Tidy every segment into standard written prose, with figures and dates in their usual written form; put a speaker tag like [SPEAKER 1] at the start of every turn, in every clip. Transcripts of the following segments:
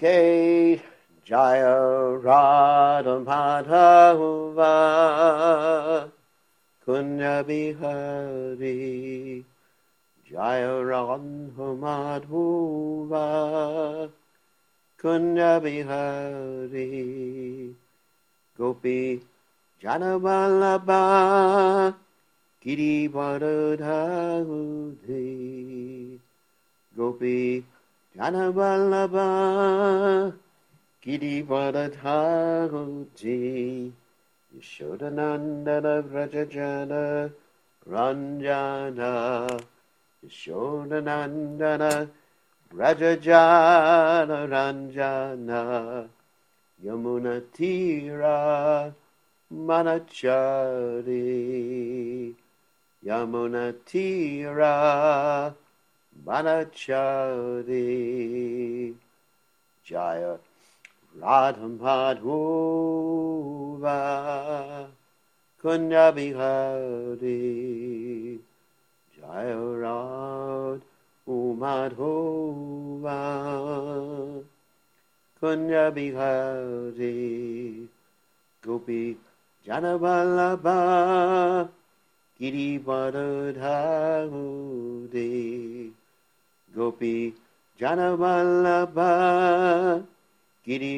[SPEAKER 1] Okay, Jaya Radha Madhava Kunya Bihari Jaya Radha Madhava Kunya Bihari Gopi Janavalabha Giri Varadhaudhi Gopi Janavalabha Giri Varadhaudhi Yashodanandana Vrajajana Ranjana Yashodanandana Vrajajana Ranjana Yamuna Tira Manachari Yamuna Tira Manachari Jaya Radha Madhava Kunya Bihari Jaya Radha Madhava Kunya Bihari Gopi Janavalabha Giri Varadhaudhi Gopi Janavalabha Giri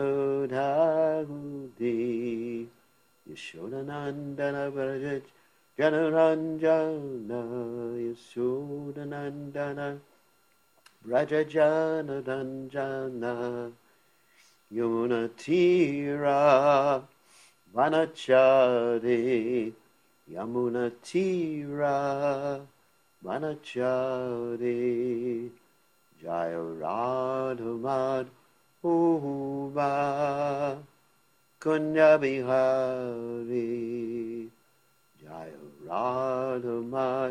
[SPEAKER 1] Varadhaudhi Yashodanandana Vrajaj Janaranjana Yashodanandana Vrajajana Ranjana Yamuna Tira Vanachari Yamuna Tira Vanachari Jaya Radha Madhava Kunya Bihari Jaya Radha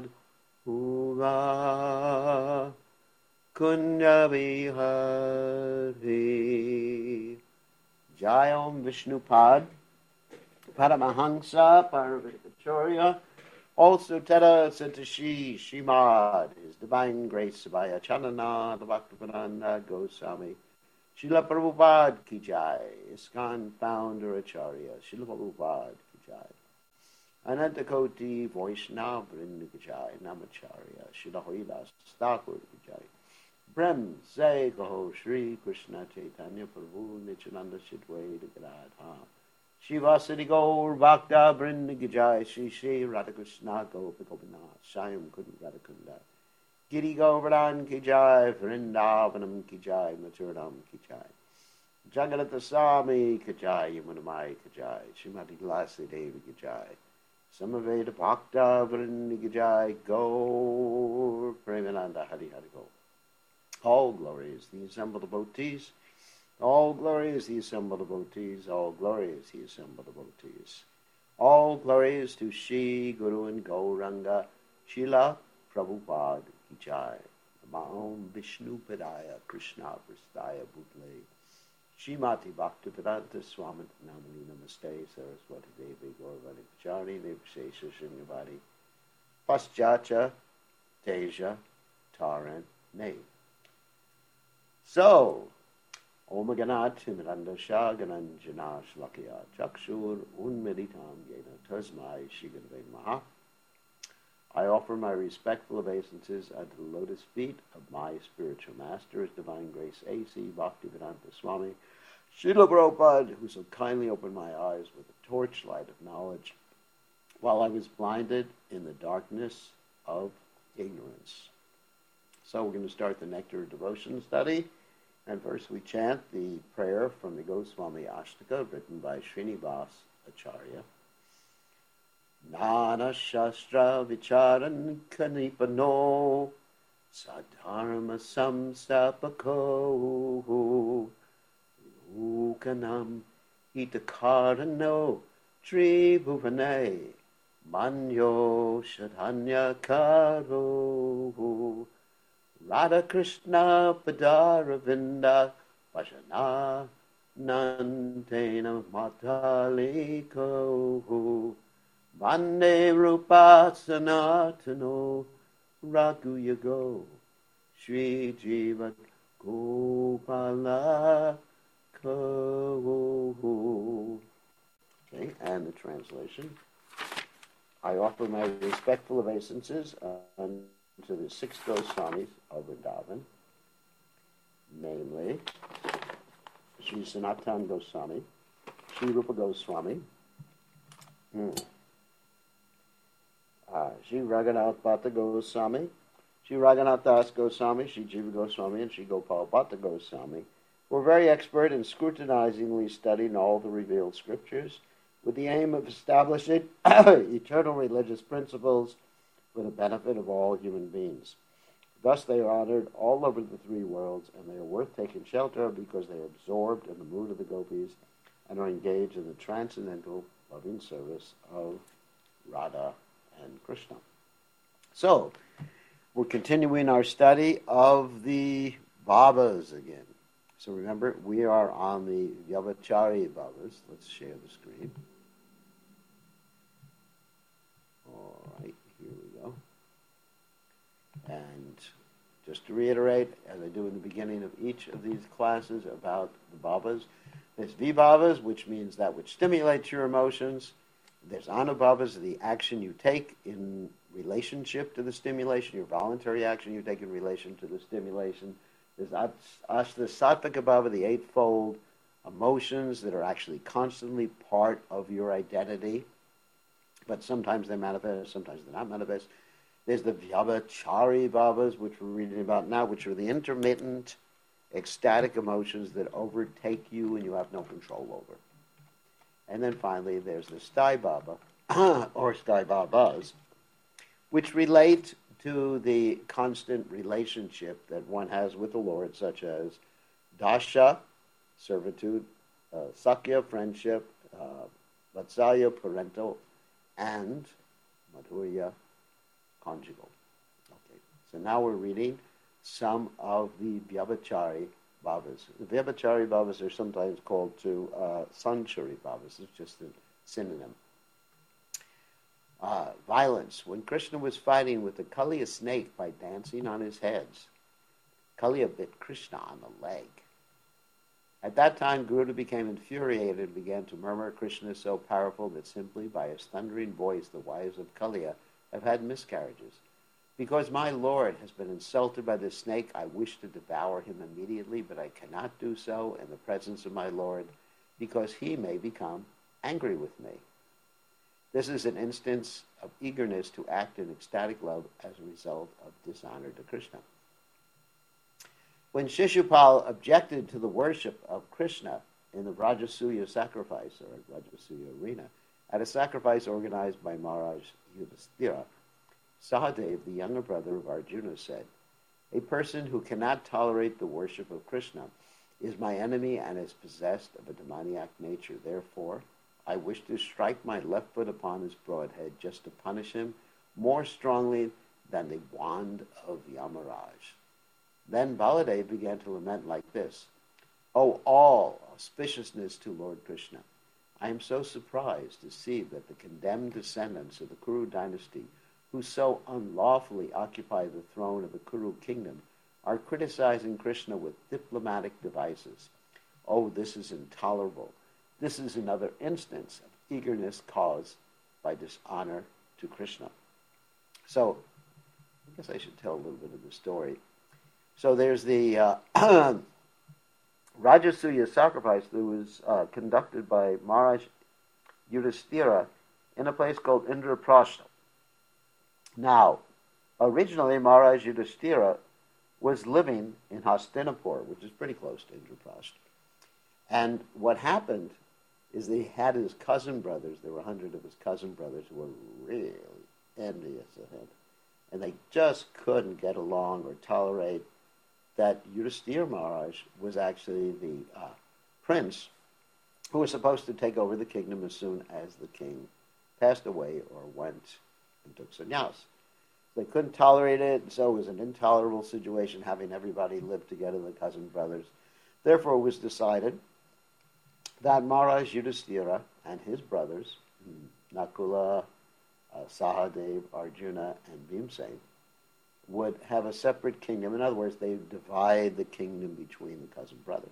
[SPEAKER 1] Madhava Kunya Bihari Jayam Vishnupad Paramahansa Parvacharya also Tara Santashi Shrimad His Divine Grace Sabaya Chanana the Bhaktivedanta Goswami Srila Prabhupada Ki Jai ISKCON Founder Acharya Srila Prabhupada Ki Jai Anantakoti Vaishnava Vrinda Ki Jai Namacharya Srila Haridas Thakur Ki Jai Brem Jai Gaho Shri Krishna Chaitanya Prabhu Nityananda Shidwaita Gadadha Shivasati Gaur Bhakta Vrinda Ki Jai Shri Shri Radhakrishna Gopa Gopinath Shayam Kund Radhakunda Giri Govardhan Ki Jai Vrindavanam Ki Jai Maturam Ki Jai Jagannath Swami Ki Jai Yamunamai Ki Jai Srimati Tulasi Devi Ki Jai Samaveda Bhakta Vrinda Ki Jai Gaur Premananda Hari Hari Gaur All glory is the assembled devotees. All glory is the assembled devotees. All glory is the assembled devotees. All glory is to Shri Guru and Gauranga Srila Prabhupada Ki Jai. Namo Vishnu Padaya Krishna Prastaya Bhutale Shrimati Bhaktivedanta Swami Namani Namaste Saraswati Devi Gauravani Pachari Devashesha Srimavadi Paschacha Teja Taran Ne. So, Om Ganat Mirandasha Gananjana Shlakya Chakshur Unmeditam Yena Tasmai Shigurve Maha. I offer my respectful obeisances at the lotus feet of my spiritual master, His Divine Grace A.C. Bhaktivedanta Swami Srila Prabhupada, who so kindly opened my eyes with the torchlight of knowledge while I was blinded in the darkness of ignorance. So we're going to start the Nectar of Devotion study. And first we chant the prayer from the Goswami Ashtaka written by Srinivas Acharya. Nana Shastra Vicharan Kanipano Sadharma Samstapako Ukanam Hitakarano Tribhuvane Manyo Shadhanya Karo Radha Krishna Padaravinda Vajana Nantena Mataliko Vande Rupa Sanatano Raghuyago Shri Jiva Gopala Kavu. Okay, and the translation. I offer my respectful obeisances unto the 6 Goswamis of Vrindavan, namely Sri Sanatan Goswami, Sri Rupa Goswami, Sri Raghunath Bhatta Goswami, Sri Raghunath Das Goswami, Sri Jiva Goswami, and Sri Gopal Bhatta Goswami were very expert in scrutinizingly studying all the revealed scriptures with the aim of establishing eternal religious principles for the benefit of all human beings. Thus they are honored all over the 3 worlds, and they are worth taking shelter of because they are absorbed in the mood of the gopis and are engaged in the transcendental loving service of Radha and Krishna. So, we're continuing our study of the Bhavas again. So remember, we are on the Vyabhachari Bhavas. Let's share the screen. All right, here we go. And just to reiterate, as I do in the beginning of each of these classes about the Bhavas, there's Vibhavas, which means that which stimulates your emotions. There's Anubhavas, the action you take in relationship to the stimulation, your voluntary action you take in relation to the stimulation. There's the Sattvika Bhava, the 8-fold emotions that are actually constantly part of your identity, but sometimes they manifest, sometimes they're not manifest. There's the Vyabhachari Bhavas, which we're reading about now, which are the intermittent, ecstatic emotions that overtake you and you have no control over. And then finally, there's the Sthai Bhava, or Sthai Bhavas, which relate to the constant relationship that one has with the Lord, such as Dasha, servitude, Sakya, friendship, Vatsalya, parental, and Madhurya, conjugal. Okay, so now we're reading some of the Vyabhachari Bhavas. The Vyabhachari Bhavas are sometimes called to Sanchari Bhavas. It's just a synonym. Violence. When Krishna was fighting with the Kaliya snake by dancing on his heads, Kaliya bit Krishna on the leg. At that time, Garuda became infuriated and began to murmur, Krishna is so powerful that simply by his thundering voice the wives of Kaliya have had miscarriages. Because my Lord has been insulted by this snake, I wish to devour him immediately, but I cannot do so in the presence of my Lord, because he may become angry with me. This is an instance of eagerness to act in ecstatic love as a result of dishonor to Krishna. When Shishupal objected to the worship of Krishna in the Rajasuya sacrifice, or Rajasuya arena, at a sacrifice organized by Maharaj Yudhishthira, Sahadev, the younger brother of Arjuna, said, a person who cannot tolerate the worship of Krishna is my enemy and is possessed of a demoniac nature. Therefore, I wish to strike my left foot upon his broad head just to punish him more strongly than the wand of Yamaraj. Then Baladev began to lament like this, O all auspiciousness to Lord Krishna, I am so surprised to see that the condemned descendants of the Kuru dynasty who so unlawfully occupy the throne of the Kuru kingdom are criticizing Krishna with diplomatic devices. Oh, this is intolerable. This is another instance of eagerness caused by dishonor to Krishna. So, I guess I should tell a little bit of the story. So there's the Rajasuya sacrifice that was conducted by Maharaj Yudhishthira in a place called Indraprastha. Now, originally Maharaj Yudhishthira was living in Hastinapur, which is pretty close to Indraprastha. And what happened is they had his cousin brothers, there were 100 of his cousin brothers who were really envious of him. And they just couldn't get along or tolerate that Yudhishthira Maharaj was actually the prince who was supposed to take over the kingdom as soon as the king passed away or went and took sannyas. They couldn't tolerate it, and so it was an intolerable situation having everybody live together, the cousin brothers. Therefore, it was decided that Maharaj Yudhishthira and his brothers, Nakula, Sahadev, Arjuna, and Bhimsen, would have a separate kingdom. In other words, they would divide the kingdom between the cousin brothers.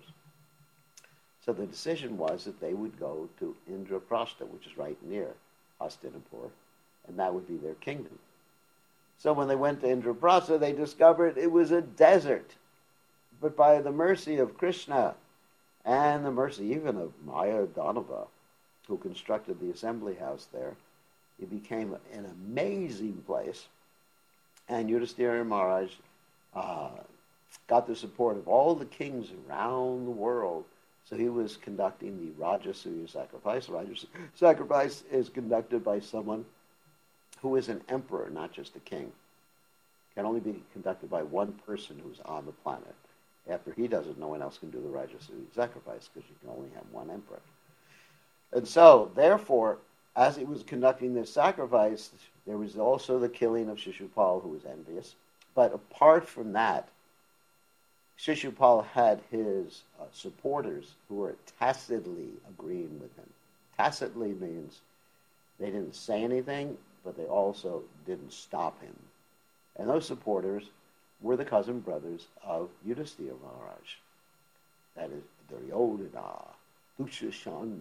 [SPEAKER 1] So the decision was that they would go to Indraprastha, which is right near Hastinapur, and that would be their kingdom. So when they went to Indraprastha, they discovered it was a desert. But by the mercy of Krishna and the mercy even of Maya Danava, who constructed the assembly house there, it became an amazing place. And Yudhisthira Maharaj got the support of all the kings around the world. So he was conducting the Rajasuya sacrifice. Rajasuya sacrifice is conducted by someone who is an emperor, not just a king. It can only be conducted by one person who's on the planet. After he does it, no one else can do the Rajasuya sacrifice because you can only have one emperor. And so, therefore, as he was conducting this sacrifice, there was also the killing of Shishupal, who was envious. But apart from that, Shishupal had his supporters who were tacitly agreeing with him. Tacitly means they didn't say anything, but they also didn't stop him. And those supporters were the cousin brothers of Yudhisthira Maharaj. That is Duryodhana, Dushashan,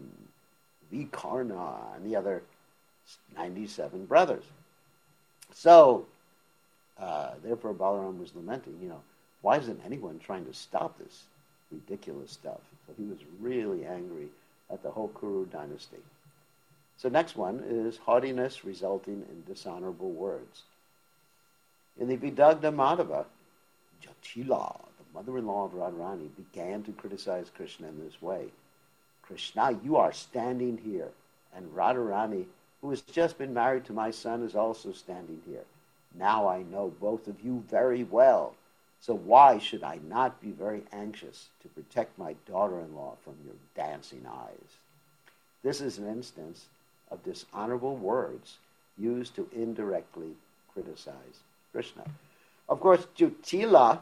[SPEAKER 1] Vikarna, and the other 97 brothers. So, therefore Balaram was lamenting, why isn't anyone trying to stop this ridiculous stuff? So he was really angry at the whole Kuru dynasty. So next one is haughtiness resulting in dishonorable words. In the Vidagdha Madhava, Jatila, the mother-in-law of Radharani, began to criticize Krishna in this way. Krishna, you are standing here, and Radharani, who has just been married to my son, is also standing here. Now I know both of you very well, so why should I not be very anxious to protect my daughter-in-law from your dancing eyes? This is an instance of dishonorable words used to indirectly criticize Krishna. Of course, Jatila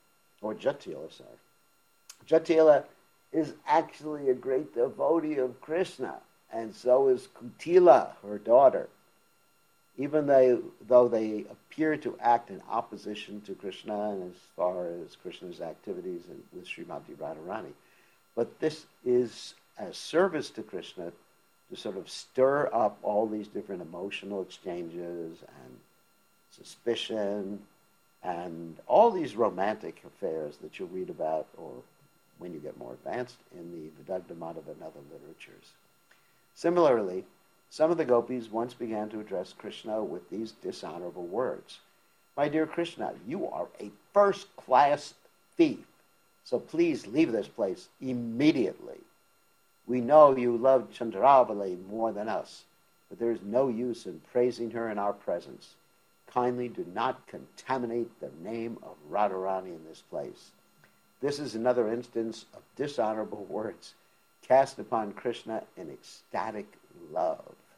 [SPEAKER 1] Jatila is actually a great devotee of Krishna, and so is Kutila, her daughter. Even though they appear to act in opposition to Krishna and as far as Krishna's activities with Srimati Radharani, but this is as service to Krishna to sort of stir up all these different emotional exchanges and suspicion and all these romantic affairs that you'll read about or when you get more advanced in the Vidagdha Madhava and other literatures. Similarly, some of the gopis once began to address Krishna with these dishonorable words. My dear Krishna, you are a first-class thief, so please leave this place immediately. We know you love Chandravali more than us, but there is no use in praising her in our presence. Kindly do not contaminate the name of Radharani in this place. This is another instance of dishonorable words cast upon Krishna in ecstatic love.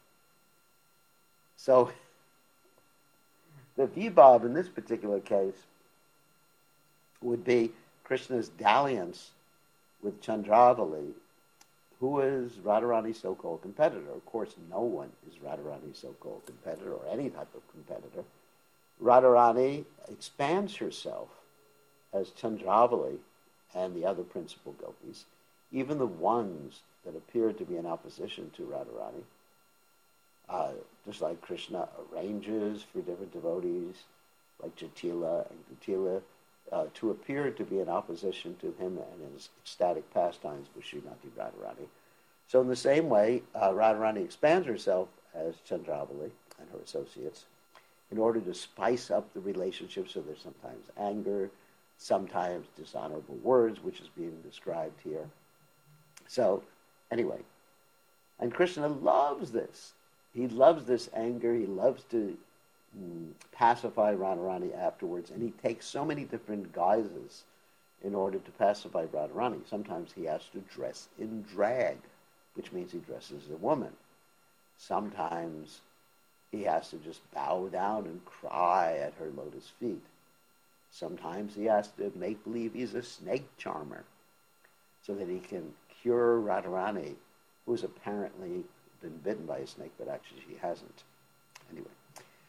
[SPEAKER 1] So, the vibhav in this particular case would be Krishna's dalliance with Chandravali, who is Radharani's so-called competitor. Of course, no one is Radharani's so-called competitor or any type of competitor. Radharani expands herself as Chandravali and the other principal gopis, even the ones that appear to be in opposition to Radharani. Just like Krishna arranges for different devotees, like Jatila and Kutila, to appear to be in opposition to him and his ecstatic pastimes with Srimati Radharani. So in the same way, Radharani expands herself as Chandravali and her associates in order to spice up the relationship, so there's sometimes anger, sometimes dishonorable words, which is being described here. So, anyway, and Krishna loves this. He loves this anger. He loves to pacify Radharani afterwards, and he takes so many different guises in order to pacify Radharani. Sometimes he has to dress in drag, which means he dresses as a woman. Sometimes he has to just bow down and cry at her lotus feet. Sometimes he has to make believe he's a snake charmer so that he can cure Radharani, who's apparently been bitten by a snake, but actually she hasn't. Anyway.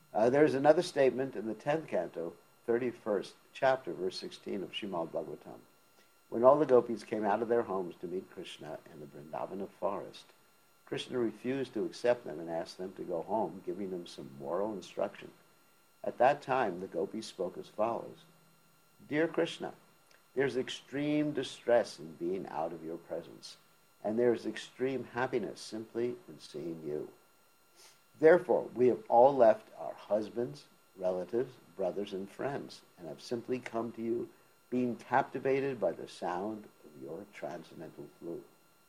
[SPEAKER 1] There's another statement in the 10th canto, 31st chapter, verse 16 of Srimad Bhagavatam. When all the gopis came out of their homes to meet Krishna in the Vrindavana forest, Krishna refused to accept them and asked them to go home, giving them some moral instruction. At that time, the gopis spoke as follows. Dear Krishna, there's extreme distress in being out of your presence, and there's extreme happiness simply in seeing you. Therefore, we have all left our husbands, relatives, brothers, and friends, and have simply come to you, being captivated by the sound of your transcendental flute.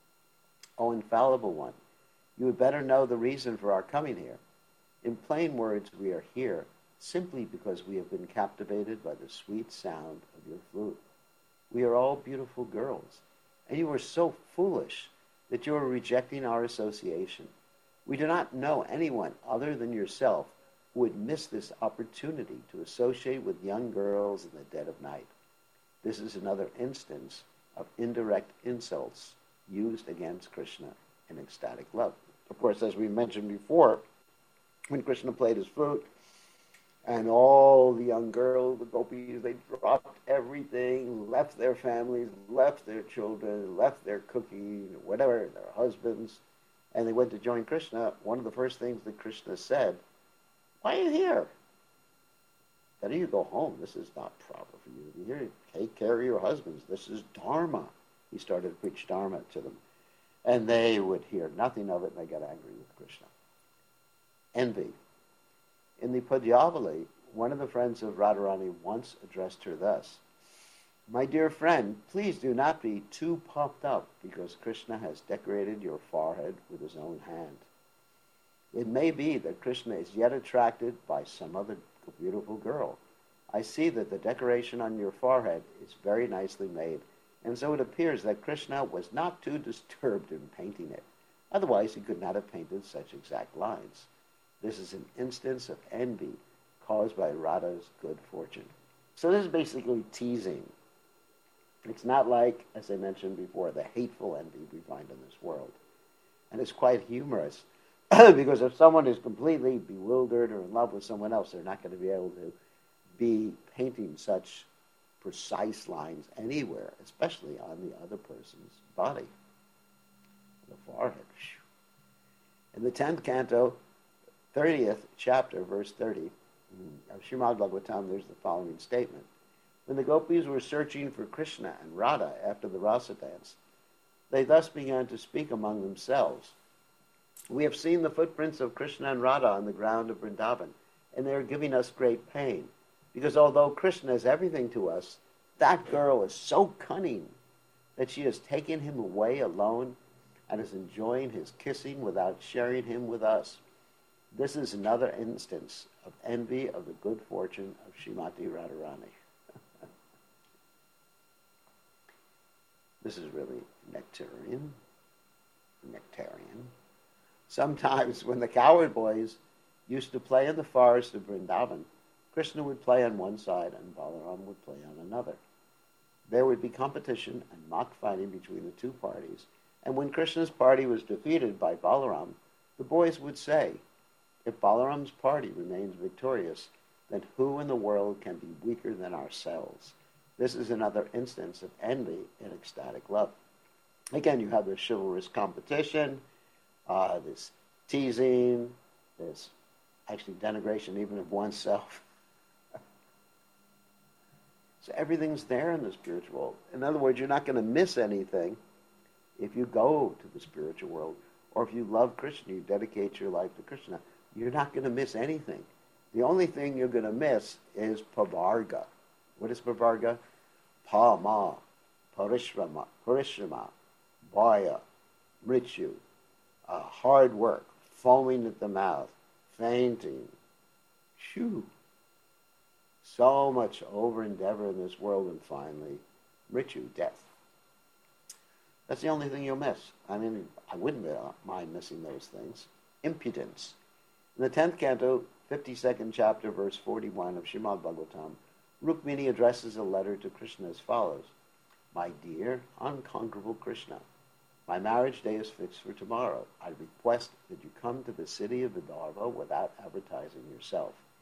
[SPEAKER 1] O infallible one, you had better know the reason for our coming here. In plain words, we are here simply because we have been captivated by the sweet sound of your flute. We are all beautiful girls, and you are so foolish that you are rejecting our association. We do not know anyone other than yourself who would miss this opportunity to associate with young girls in the dead of night. This is another instance of indirect insults used against Krishna in ecstatic love. Of course, as we mentioned before, when Krishna played his flute, and all the young girls, the gopis, they dropped everything, left their families, left their children, left their cooking, whatever, their husbands, and they went to join Krishna. One of the first things that Krishna said, why are you here? Better you go home. This is not proper for you to be here. Take care of your husbands. This is Dharma. He started to preach Dharma to them. And they would hear nothing of it, and they got angry with Krishna. Envy. In the Padyavali, one of the friends of Radharani once addressed her thus, my dear friend, please do not be too puffed up because Krishna has decorated your forehead with his own hand. It may be that Krishna is yet attracted by some other beautiful girl. I see that the decoration on your forehead is very nicely made, and so it appears that Krishna was not too disturbed in painting it. Otherwise, he could not have painted such exact lines. This is an instance of envy caused by Radha's good fortune. So this is basically teasing. It's not like, as I mentioned before, the hateful envy we find in this world. And it's quite humorous because if someone is completely bewildered or in love with someone else, they're not going to be able to be painting such precise lines anywhere, especially on the other person's body, the forehead. In the 10th canto, 30th chapter, verse 30 of Srimad Bhagavatam, there's the following statement. When the gopis were searching for Krishna and Radha after the rasa dance, they thus began to speak among themselves. We have seen the footprints of Krishna and Radha on the ground of Vrindavan, and they are giving us great pain, because although Krishna is everything to us, that girl is so cunning that she has taken him away alone and is enjoying his kissing without sharing him with us. This is another instance of envy of the good fortune of Srimati Radharani. This is really nectarian. Sometimes when the cowherd boys used to play in the forest of Vrindavan, Krishna would play on one side and Balaram would play on another. There would be competition and mock fighting between the two parties, and when Krishna's party was defeated by Balaram, the boys would say, if Balaram's party remains victorious, then who in the world can be weaker than ourselves? This is another instance of envy in ecstatic love. Again, you have this chivalrous competition, this teasing, this actually denigration even of oneself. So everything's there in the spiritual world. In other words, you're not going to miss anything if you go to the spiritual world, or if you love Krishna, you dedicate your life to Krishna. You're not going to miss anything. The only thing you're going to miss is pavarga. What is pavarga? Pama, parishrama, bhaya, mrityu, hard work, foaming at the mouth, fainting. Shoo. So much over-endeavor in this world, and finally, mrityu, death. That's the only thing you'll miss. I mean, I wouldn't mind missing those things. Impudence. In the 10th canto, 52nd chapter, verse 41 of Srimad Bhagavatam, Rukmini addresses a letter to Krishna as follows. My dear, unconquerable Krishna, my marriage day is fixed for tomorrow. I request that you come to the city of Vidarbha without advertising yourself.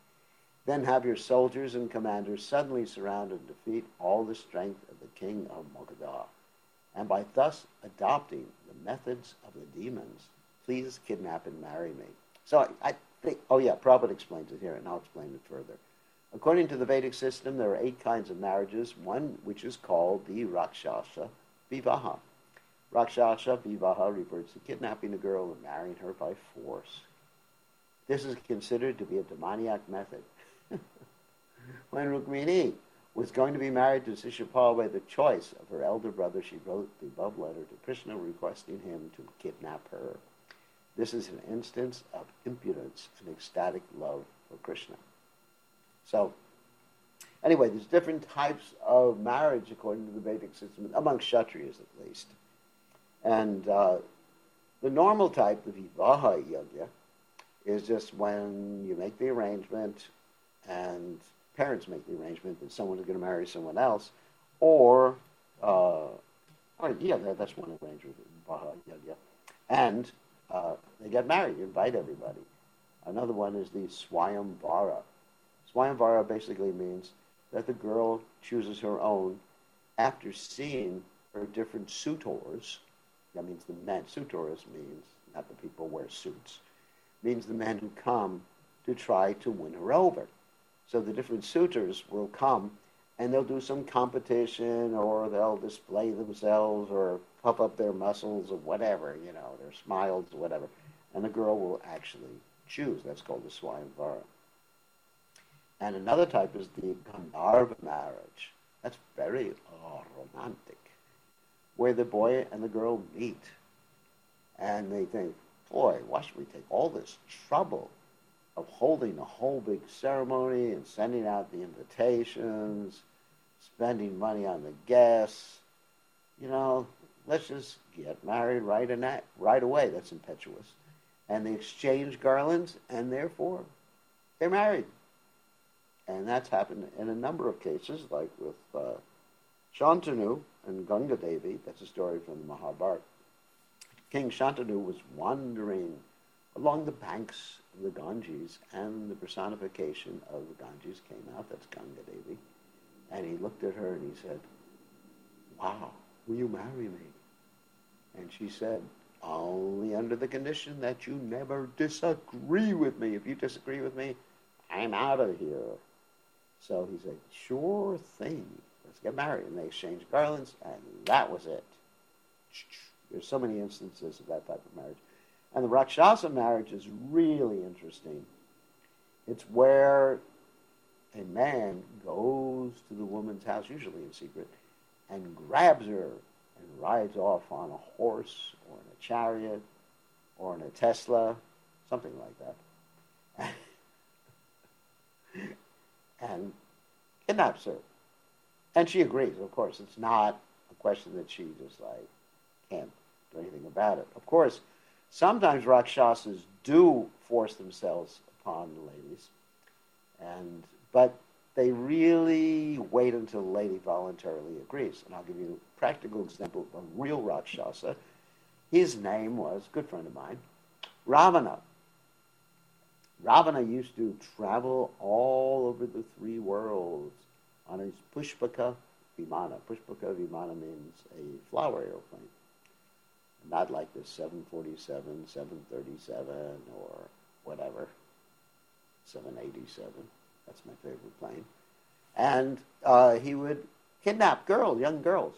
[SPEAKER 1] Then have your soldiers and commanders suddenly surround and defeat all the strength of the king of Magadha. And by thus adopting the methods of the demons, please kidnap and marry me. So I think, oh yeah, Prabhupada explains it here, and I'll explain it further. According to the Vedic system, there are 8 kinds of marriages, one which is called the Rakshasa Vivaha. Rakshasa Vivaha refers to kidnapping a girl and marrying her by force. This is considered to be a demoniac method. When Rukmini was going to be married to Shishupal by the choice of her elder brother, she wrote the above letter to Krishna requesting him to kidnap her. This is an instance of impudence and ecstatic love for Krishna. So, anyway, there's different types of marriage according to the Vedic system, among Kshatriyas at least. And the normal type, the Vivaha Yagya, is just when you make the arrangement and parents make the arrangement that someone is going to marry someone else, or that's one arrangement, Vivaha Yagya. And they get married, you invite everybody. Another one is the Swayamvara. Swayamvara basically means that the girl chooses her own after seeing her different suitors. That means the men. Suitors means, not the people who wear suits, means the men who come to try to win her over. So the different suitors will come and they'll do some competition, or they'll display themselves or puff up their muscles or whatever, their smiles or whatever. And the girl will actually choose. That's called the Swayamvara. And another type is the Gandharva marriage. That's very romantic, where the boy and the girl meet. And they think, boy, why should we take all this trouble of holding a whole big ceremony and sending out the invitations, spending money on the guests? Let's just get married right away. That's impetuous. And they exchange garlands, and therefore they're married. And that's happened in a number of cases, like with Shantanu and Ganga Devi. That's a story from the Mahabharata. King Shantanu was wandering along the banks of the Ganges, and the personification of the Ganges came out. That's Ganga Devi. And he looked at her and he said, "Wow, will you marry me?" And she said, "Only under the condition that you never disagree with me. If you disagree with me, I'm out of here." So he said, "Sure thing. Let's get married." And they exchanged garlands, and that was it. There's so many instances of that type of marriage. And the Rakshasa marriage is really interesting. It's where a man goes to the woman's house, usually in secret, and grabs her and rides off on a horse or in a chariot or in a Tesla, something like that. And kidnaps her. And she agrees, of course. It's not a question that she just can't do anything about it. Of course, sometimes Rakshasas do force themselves upon the ladies, but they really wait until the lady voluntarily agrees. And I'll give you a practical example of a real Rakshasa. His name was, a good friend of mine, Ravana. Ravana used to travel all over the 3 worlds on his Pushpaka Vimana. Pushpaka Vimana means a flower airplane. Not like the 747, 737, or whatever, 787. That's my favorite plane. And he would kidnap young girls.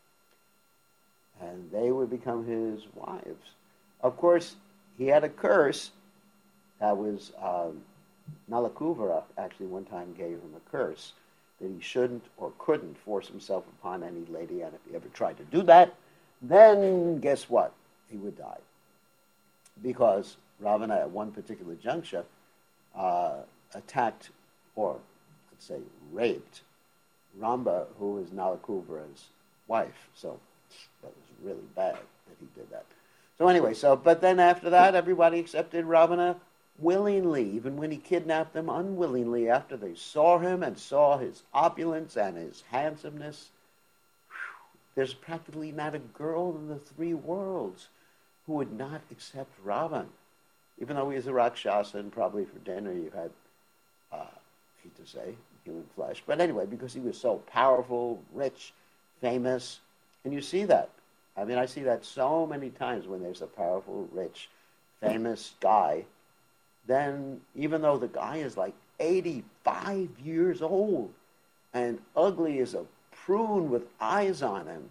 [SPEAKER 1] And they would become his wives. Of course, he had a curse. That was, Nalakuvara actually one time gave him a curse that he shouldn't or couldn't force himself upon any lady, and if he ever tried to do that, then guess what? He would die. Because Ravana at one particular juncture attacked, or let's say raped, Ramba, who is Nalakuvara's wife. So that was really bad that he did that. So anyway, but then after that, everybody accepted Ravana willingly, even when he kidnapped them unwillingly, after they saw him and saw his opulence and his handsomeness. There's practically not a girl in the 3 worlds who would not accept Ravan. Even though he was a Rakshasa, and probably for dinner you had hate to say, human flesh. But anyway, because he was so powerful, rich, famous, and you see that. I mean, I see that so many times when there's a powerful, rich, famous guy, then even though the guy is like 85 years old and ugly as a prune with eyes on him,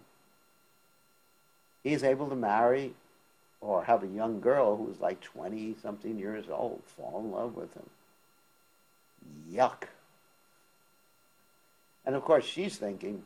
[SPEAKER 1] he's able to marry or have a young girl who's like 20-something years old fall in love with him. Yuck. And of course, she's thinking,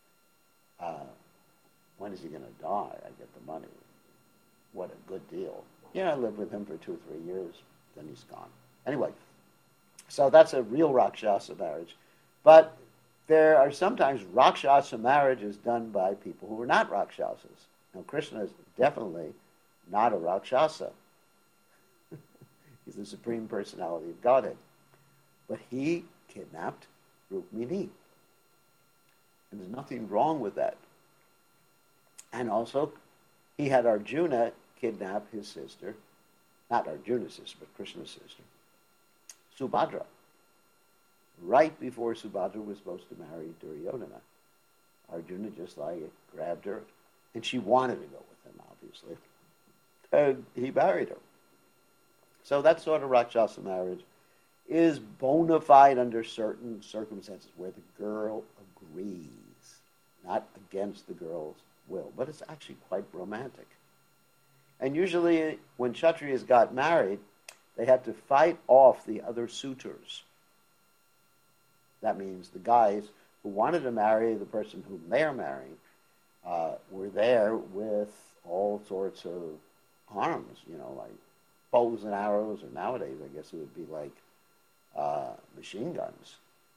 [SPEAKER 1] when is he going to die? I get the money. What a good deal. Yeah, I lived with him for 2 or 3 years, then he's gone. Anyway, so that's a real Rakshasa marriage. But there are sometimes Rakshasa marriages done by people who are not Rakshasas. Now, Krishna is definitely not a Rakshasa. He's the Supreme Personality of Godhead. But he kidnapped Rukmini. And there's nothing wrong with that. And also, he had Arjuna kidnap his sister, not Arjuna's sister, but Krishna's sister, Subhadra, right before Subhadra was supposed to marry Duryodhana. Arjuna just grabbed her, and she wanted to go with him, obviously. And he married her. So that sort of Rakshasa marriage is bona fide under certain circumstances where the girl agrees, not against the girl's will, but it's actually quite romantic. And usually when Kshatriyas got married, they had to fight off the other suitors. That means the guys who wanted to marry the person whom they're marrying were there with all sorts of arms, like bows and arrows, or nowadays I guess it would be like machine guns.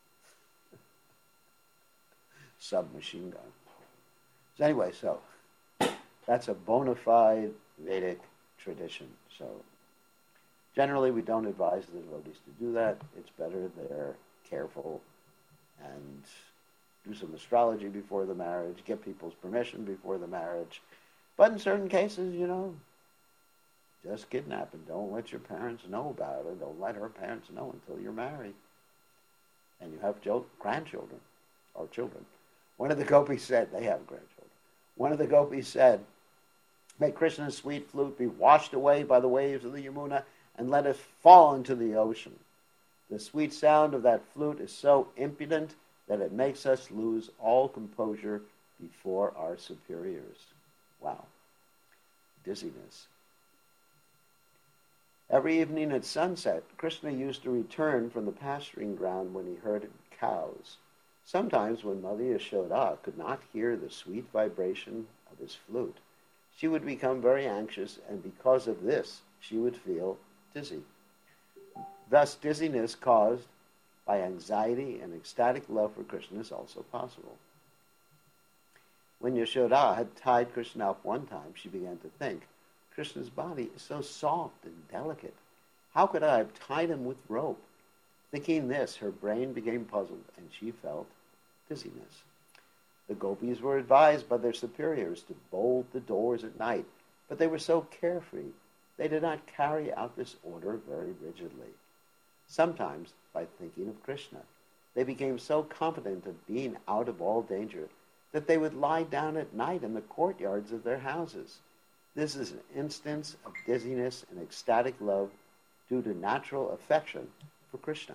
[SPEAKER 1] Submachine gun. So anyway, that's a bona fide Vedic tradition. So generally we don't advise the devotees to do that. It's better they're careful and do some astrology before the marriage, get people's permission before the marriage. But in certain cases, just kidnap and don't let your parents know about it. Don't let her parents know until you're married. And you have grandchildren or children. One of the gopis said, they have grandchildren. One of the gopis said, may Krishna's sweet flute be washed away by the waves of the Yamuna and let us fall into the ocean. The sweet sound of that flute is so impudent that it makes us lose all composure before our superiors. Wow. Dizziness. Every evening at sunset, Krishna used to return from the pasturing ground when he herded cows. Sometimes when Mother Yashoda could not hear the sweet vibration of his flute, she would become very anxious, and because of this, she would feel dizzy. Thus, dizziness caused by anxiety and ecstatic love for Krishna is also possible. When Yashoda had tied Krishna up one time, she began to think, Krishna's body is so soft and delicate. How could I have tied him with rope? Thinking this, her brain became puzzled, and she felt dizziness. The gopis were advised by their superiors to bolt the doors at night, but they were so carefree, they did not carry out this order very rigidly. Sometimes, by thinking of Krishna, they became so confident of being out of all danger that they would lie down at night in the courtyards of their houses. This is an instance of dizziness and ecstatic love due to natural affection for Krishna.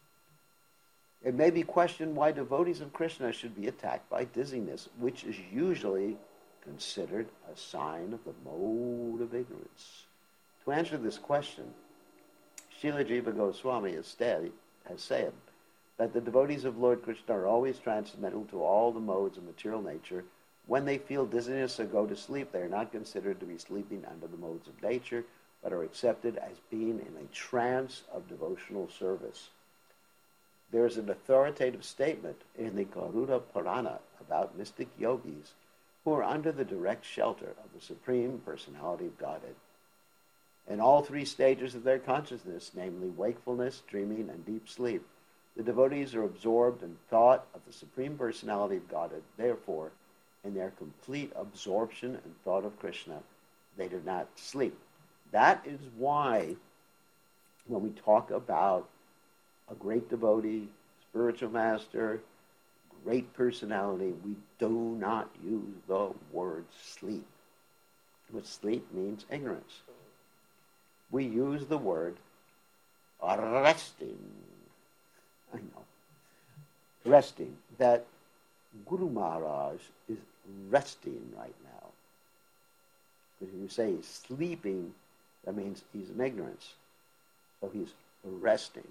[SPEAKER 1] It may be questioned why devotees of Krishna should be attacked by dizziness, which is usually considered a sign of the mode of ignorance. To answer this question, Srila Jiva Goswami has said that the devotees of Lord Krishna are always transcendental to all the modes of material nature. When they feel dizziness or go to sleep, they are not considered to be sleeping under the modes of nature, but are accepted as being in a trance of devotional service. There is an authoritative statement in the Garuda Purana about mystic yogis who are under the direct shelter of the Supreme Personality of Godhead. In all three stages of their consciousness, namely wakefulness, dreaming, and deep sleep, the devotees are absorbed in thought of the Supreme Personality of Godhead. Therefore, in their complete absorption and thought of Krishna, they do not sleep. That is why when we talk about a great devotee, spiritual master, great personality, we do not use the word sleep. What sleep means ignorance. We use the word resting. I know. Resting. That Guru Maharaj is resting right now. Because if you say he's sleeping, that means he's in ignorance. So he's resting.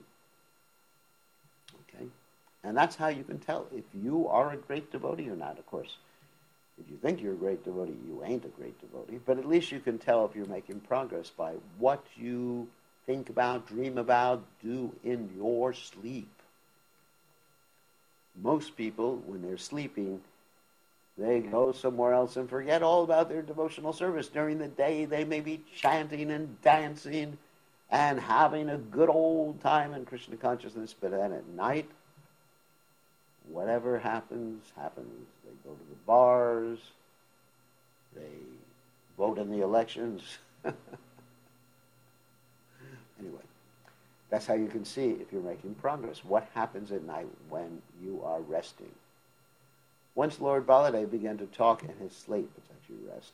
[SPEAKER 1] Okay? And that's how you can tell if you are a great devotee or not, of course. If you think you're a great devotee, you ain't a great devotee. But at least you can tell if you're making progress by what you think about, dream about, do in your sleep. Most people, when they're sleeping, they go somewhere else and forget all about their devotional service. During the day, they may be chanting and dancing and having a good old time in Krishna consciousness, but then at night, whatever happens, happens. They go to the bars, they vote in the elections. Anyway, that's how you can see if you're making progress. What happens at night when you are resting? Once Lord Baladev began to talk in his sleep, it's actually rest,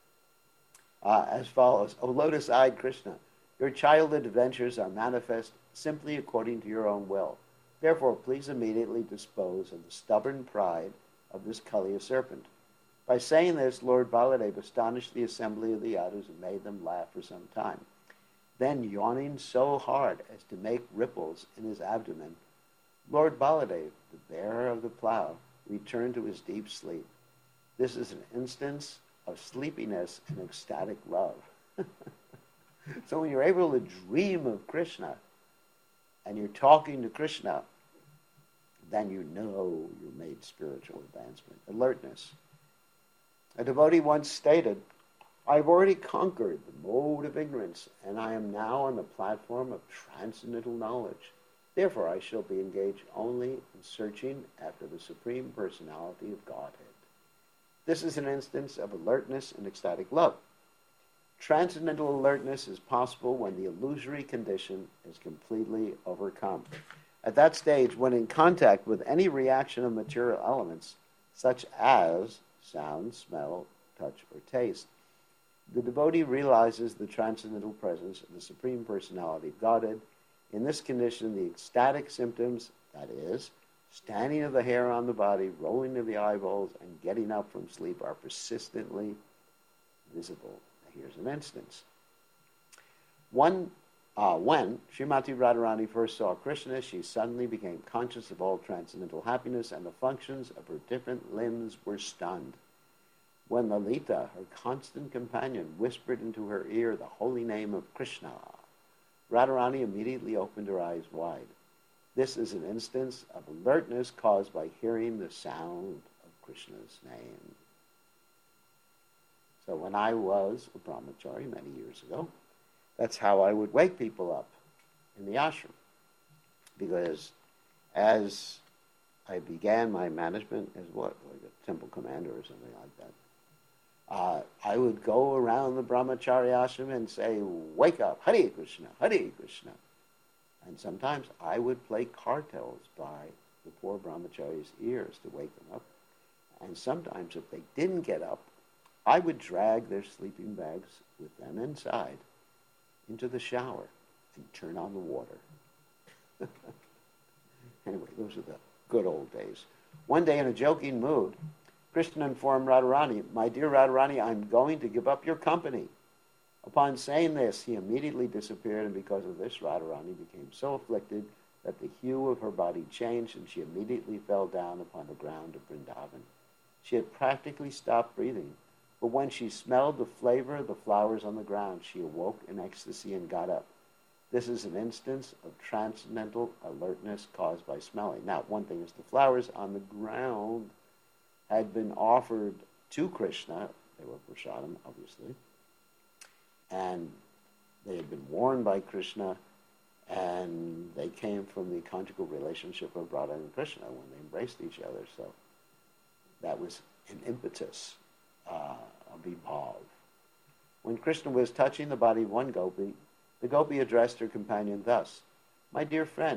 [SPEAKER 1] as follows: O lotus-eyed Krishna, your childhood adventures are manifest simply according to your own will. Therefore, please immediately dispose of the stubborn pride of this Kaliya serpent. By saying this, Lord Baladev astonished the assembly of the Yadus and made them laugh for some time. Then, yawning so hard as to make ripples in his abdomen, Lord Baladev, the bearer of the plough, returned to his deep sleep. This is an instance of sleepiness and ecstatic love. So when you're able to dream of Krishna and you're talking to Krishna, then you know you've made spiritual advancement. Alertness. A devotee once stated, I've already conquered the mode of ignorance, and I am now on the platform of transcendental knowledge. Therefore, I shall be engaged only in searching after the Supreme Personality of Godhead. This is an instance of alertness and ecstatic love. Transcendental alertness is possible when the illusory condition is completely overcome. At that stage, when in contact with any reaction of material elements, such as sound, smell, touch, or taste, the devotee realizes the transcendental presence of the Supreme Personality of Godhead. In this condition, the ecstatic symptoms, that is, standing of the hair on the body, rolling of the eyeballs, and getting up from sleep, are persistently visible. Here's an instance. When Srimati Radharani first saw Krishna, she suddenly became conscious of all transcendental happiness, and the functions of her different limbs were stunned. When Lalita, her constant companion, whispered into her ear the holy name of Krishna, Radharani immediately opened her eyes wide. This is an instance of alertness caused by hearing the sound of Krishna's name. So when I was a brahmachari many years ago, that's how I would wake people up in the ashram. Because as I began my management as like a temple commander or something like that, I would go around the brahmachari ashram and say, wake up, Hare Krishna, Hare Krishna. And sometimes I would play cartels by the poor brahmachari's ears to wake them up. And sometimes if they didn't get up, I would drag their sleeping bags with them inside into the shower and turn on the water. Anyway, those are the good old days. One day in a joking mood, Krishna informed Radharani, my dear Radharani, I'm going to give up your company. Upon saying this, he immediately disappeared, and because of this, Radharani became so afflicted that the hue of her body changed, and she immediately fell down upon the ground of Vrindavan. She had practically stopped breathing. But when she smelled the flavor of the flowers on the ground, she awoke in ecstasy and got up. This is an instance of transcendental alertness caused by smelling. Now, one thing is the flowers on the ground had been offered to Krishna. They were prasadam, obviously. And they had been worn by Krishna, and they came from the conjugal relationship of Radha and Krishna when they embraced each other. So that was an impetus of evolve. When Krishna was touching the body of one gopi, the gopi addressed her companion thus, my dear friend,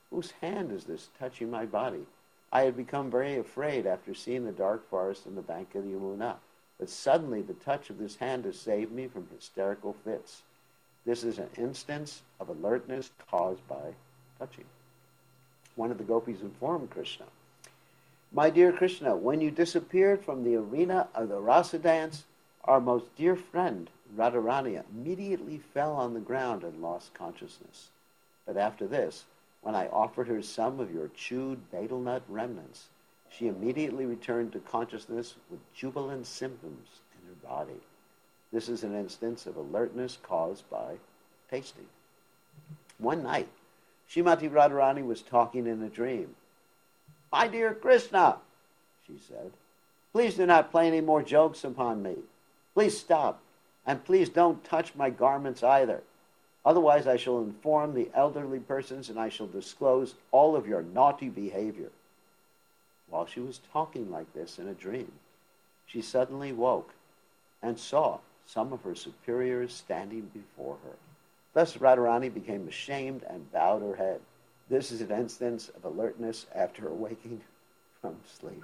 [SPEAKER 1] Whose hand is this touching my body? I had become very afraid after seeing the dark forest on the bank of the Yamuna, but suddenly the touch of this hand has saved me from hysterical fits. This is an instance of alertness caused by touching. One of the gopis informed Krishna, "My dear Krishna, when you disappeared from the arena of the rasa dance, our most dear friend, Radharani, immediately fell on the ground and lost consciousness. But after this, when I offered her some of your chewed betel nut remnants, she immediately returned to consciousness with jubilant symptoms in her body. This is an instance of alertness caused by tasting." One night, Srimati Radharani was talking in a dream. "My dear Krishna," she said, "please do not play any more jokes upon me. Please stop, and please don't touch my garments either. Otherwise I shall inform the elderly persons and I shall disclose all of your naughty behavior." While she was talking like this in a dream, she suddenly woke and saw some of her superiors standing before her. Thus Radharani became ashamed and bowed her head. This is an instance of alertness after awaking from sleep.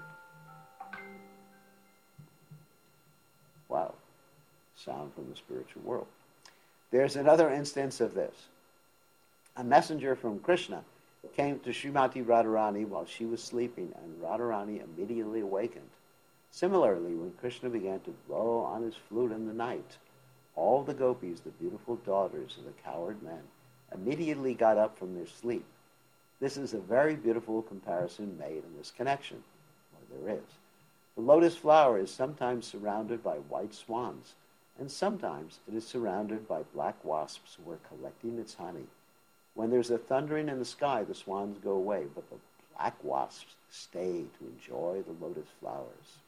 [SPEAKER 1] Wow. Sound from the spiritual world. There's another instance of this. A messenger from Krishna came to Srimati Radharani while she was sleeping, and Radharani immediately awakened. Similarly, when Krishna began to blow on his flute in the night, all the gopis, the beautiful daughters of the cowherd men, immediately got up from their sleep. This is a very beautiful comparison made in this connection, or there is. The lotus flower is sometimes surrounded by white swans, and sometimes it is surrounded by black wasps who are collecting its honey. When there's a thundering in the sky, the swans go away, but the black wasps stay to enjoy the lotus flowers.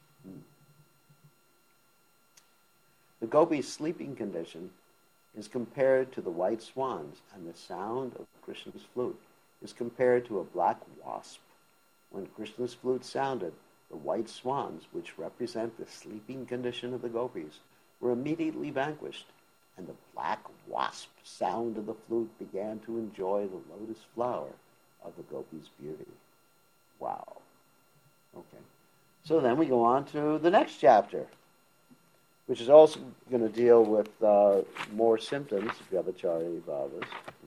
[SPEAKER 1] The gopi's sleeping condition is compared to the white swans, and the sound of Krishna's flute is compared to a black wasp. When Krishna's flute sounded, the white swans, which represent the sleeping condition of the gopis, were immediately vanquished, and the black wasp sound of the flute began to enjoy the lotus flower of the gopi's beauty. Wow. Okay. So then we go on to the next chapter, which is also going to deal with more symptoms of Vyabhachari Bhavas.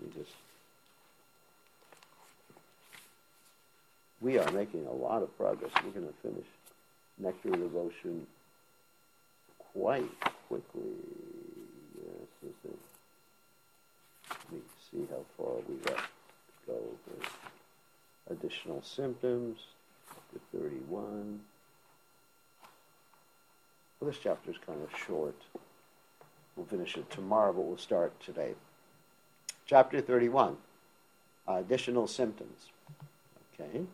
[SPEAKER 1] We are making a lot of progress. We're going to finish Nectar Devotion quite quickly. Yes, let me see how far we got to go. Additional symptoms, chapter 31. Well, this chapter is kind of short. We'll finish it tomorrow, but we'll start today. Chapter 31, additional symptoms. Okay.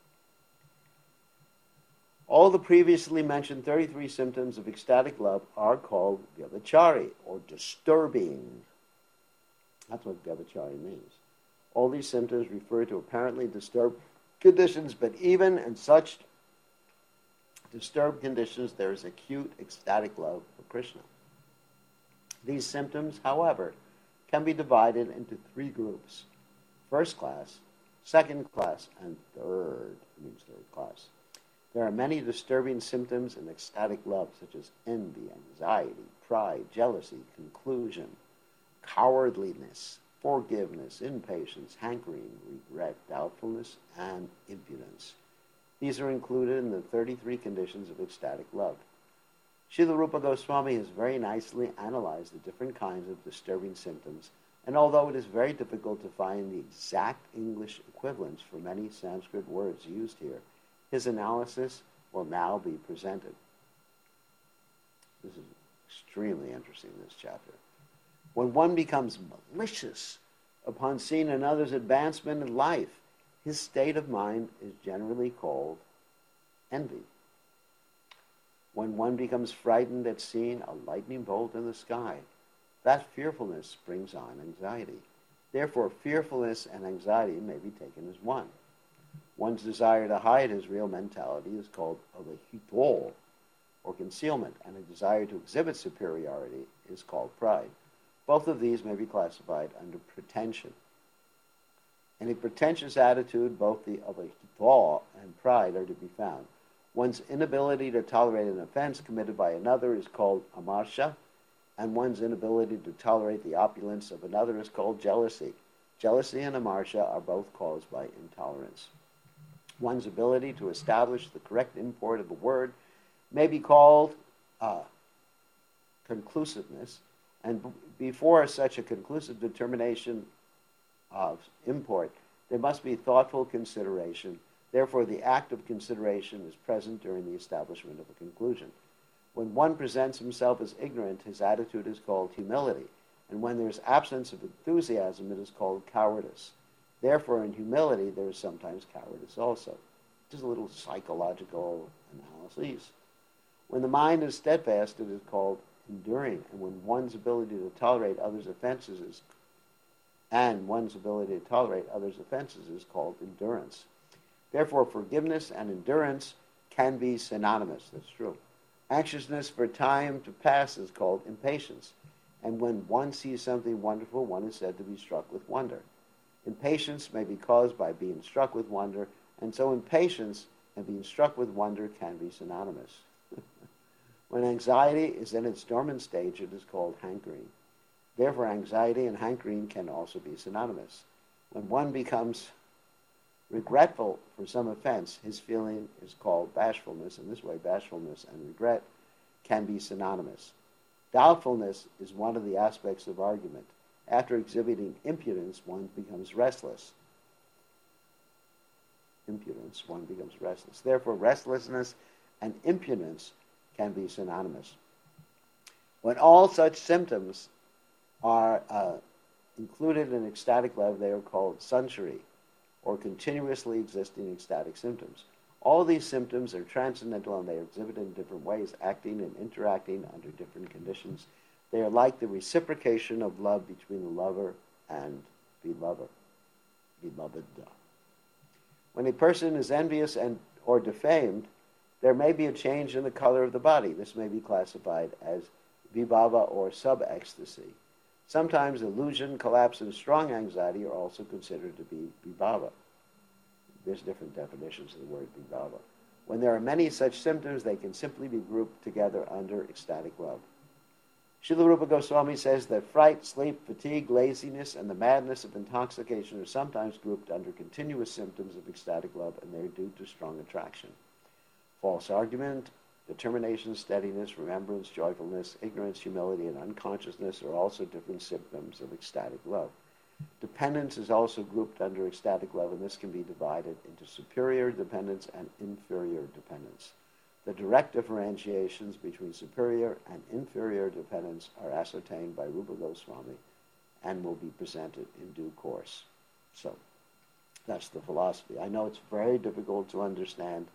[SPEAKER 1] All the previously mentioned 33 symptoms of ecstatic love are called Vyabhachari, or disturbing. That's what Vyabhachari means. All these symptoms refer to apparently disturbed conditions, but even in such disturbed conditions, there is acute ecstatic love for Krishna. These symptoms, however, can be divided into three groups: first class, second class, and third class. There are many disturbing symptoms in ecstatic love, such as envy, anxiety, pride, jealousy, conclusion, cowardliness, forgiveness, impatience, hankering, regret, doubtfulness, and impudence. These are included in the 33 conditions of ecstatic love. Srila Rupa Goswami has very nicely analyzed the different kinds of disturbing symptoms, and although it is very difficult to find the exact English equivalents for many Sanskrit words used here, his analysis will now be presented. This is extremely interesting, this chapter. When one becomes malicious upon seeing another's advancement in life, his state of mind is generally called envy. When one becomes frightened at seeing a lightning bolt in the sky, that fearfulness brings on anxiety. Therefore, fearfulness and anxiety may be taken as one. One's desire to hide his real mentality is called avahito, or concealment, and a desire to exhibit superiority is called pride. Both of these may be classified under pretension. Any pretentious attitude, both of a thaw and pride, are to be found. One's inability to tolerate an offense committed by another is called amarsha, and one's inability to tolerate the opulence of another is called jealousy. Jealousy and amarsha are both caused by intolerance. One's ability to establish the correct import of a word may be called conclusiveness, and before such a conclusive determination of import, there must be thoughtful consideration. Therefore, the act of consideration is present during the establishment of a conclusion. When one presents himself as ignorant, his attitude is called humility, and when there is absence of enthusiasm, it is called cowardice. Therefore, in humility, there is sometimes cowardice also. Just a little psychological analysis. When the mind is steadfast, it is called enduring, and when one's ability to tolerate others' offenses is called endurance. Therefore, forgiveness and endurance can be synonymous. That's true. Anxiousness for time to pass is called impatience, and when one sees something wonderful, one is said to be struck with wonder. Impatience may be caused by being struck with wonder, and so impatience and being struck with wonder can be synonymous. When anxiety is in its dormant stage, it is called hankering. Therefore, anxiety and hankering can also be synonymous. When one becomes regretful for some offense, his feeling is called bashfulness, and this way bashfulness and regret can be synonymous. Doubtfulness is one of the aspects of argument. After exhibiting impudence, one becomes restless. Therefore, restlessness and impudence can be synonymous. When all such symptoms are included in ecstatic love, they are called sanchari, or continuously existing ecstatic symptoms. All these symptoms are transcendental, and they are exhibited in different ways, acting and interacting under different conditions. They are like the reciprocation of love between the lover and beloved. When a person is envious or defamed, there may be a change in the color of the body. This may be classified as vibhava or sub-ecstasy. Sometimes illusion, collapse, and strong anxiety are also considered to be vibhava. There's different definitions of the word vibhava. When there are many such symptoms, they can simply be grouped together under ecstatic love. Srila Rupa Goswami says that fright, sleep, fatigue, laziness, and the madness of intoxication are sometimes grouped under continuous symptoms of ecstatic love, and they are due to strong attraction. False argument, determination, steadiness, remembrance, joyfulness, ignorance, humility, and unconsciousness are also different symptoms of ecstatic love. Dependence is also grouped under ecstatic love, and this can be divided into superior dependence and inferior dependence. The direct differentiations between superior and inferior dependence are ascertained by Rupa Goswami and will be presented in due course. So, that's the philosophy. I know it's very difficult to understand.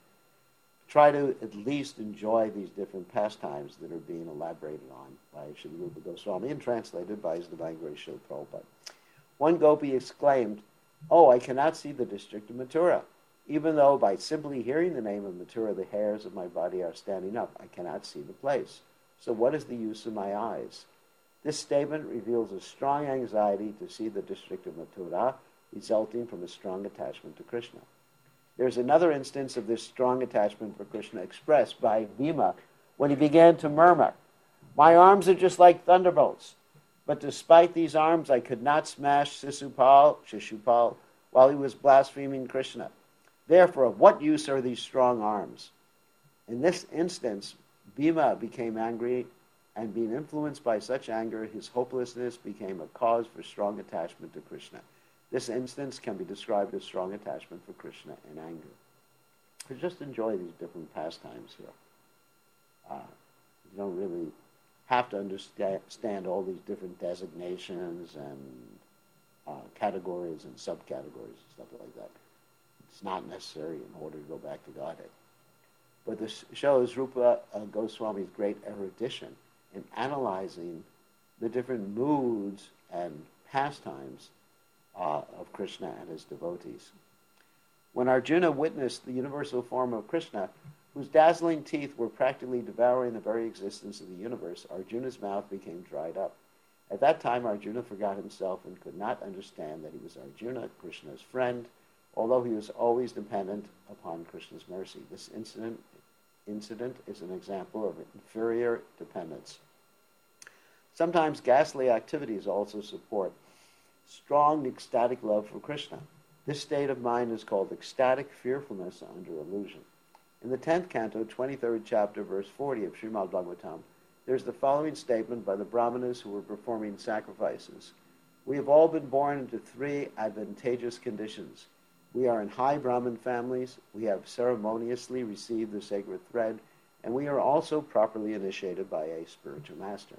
[SPEAKER 1] Try to at least enjoy these different pastimes that are being elaborated on by Srila Rupa Goswami and translated by His Divine Grace Srila Prabhupada. One gopi exclaimed, "Oh, I cannot see the district of Mathura. Even though by simply hearing the name of Mathura, the hairs of my body are standing up, I cannot see the place. So what is the use of my eyes?" This statement reveals a strong anxiety to see the district of Mathura, resulting from a strong attachment to Krishna. There's another instance of this strong attachment for Krishna expressed by Bhima when he began to murmur, "My arms are just like thunderbolts, but despite these arms I could not smash Shishupal, while he was blaspheming Krishna. Therefore, of what use are these strong arms?" In this instance, Bhima became angry, and being influenced by such anger, his hopelessness became a cause for strong attachment to Krishna. This instance can be described as strong attachment for Krishna and anger. So just enjoy these different pastimes here. You don't really have to understand all these different designations and categories and subcategories and stuff like that. It's not necessary in order to go back to Godhead. But this shows Rupa Goswami's great erudition in analyzing the different moods and pastimes of Krishna and his devotees. When Arjuna witnessed the universal form of Krishna, whose dazzling teeth were practically devouring the very existence of the universe, Arjuna's mouth became dried up, At that time, Arjuna forgot himself and could not understand that he was Arjuna, Krishna's friend, although he was always dependent upon Krishna's mercy. This incident is an example of inferior dependence. Sometimes ghastly activities also support strong ecstatic love for Krishna. This state of mind is called ecstatic fearfulness under illusion. In the 10th canto, 23rd chapter, verse 40 of Srimad Bhagavatam, there's the following statement by the Brahmanas who were performing sacrifices. We have all been born into three advantageous conditions. We are in high Brahmin families, we have ceremoniously received the sacred thread, and we are also properly initiated by a spiritual master.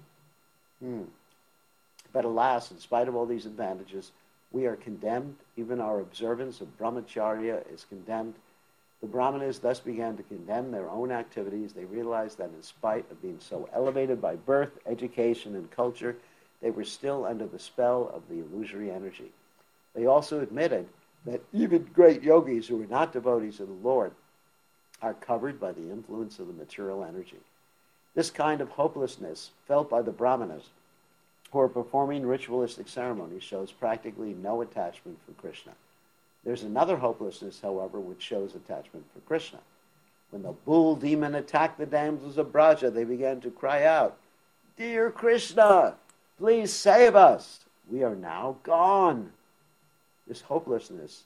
[SPEAKER 1] But alas, in spite of all these advantages, we are condemned. Even our observance of brahmacharya is condemned. The Brahmanas thus began to condemn their own activities. They realized that in spite of being so elevated by birth, education, and culture, they were still under the spell of the illusory energy. They also admitted that even great yogis who are not devotees of the Lord are covered by the influence of the material energy. This kind of hopelessness felt by the Brahmanas who are performing ritualistic ceremonies shows practically no attachment for Krishna. There's another hopelessness, however, which shows attachment for Krishna. When the bull demon attacked the damsels of Braja, they began to cry out, "Dear Krishna, please save us. We are now gone." This is hopelessness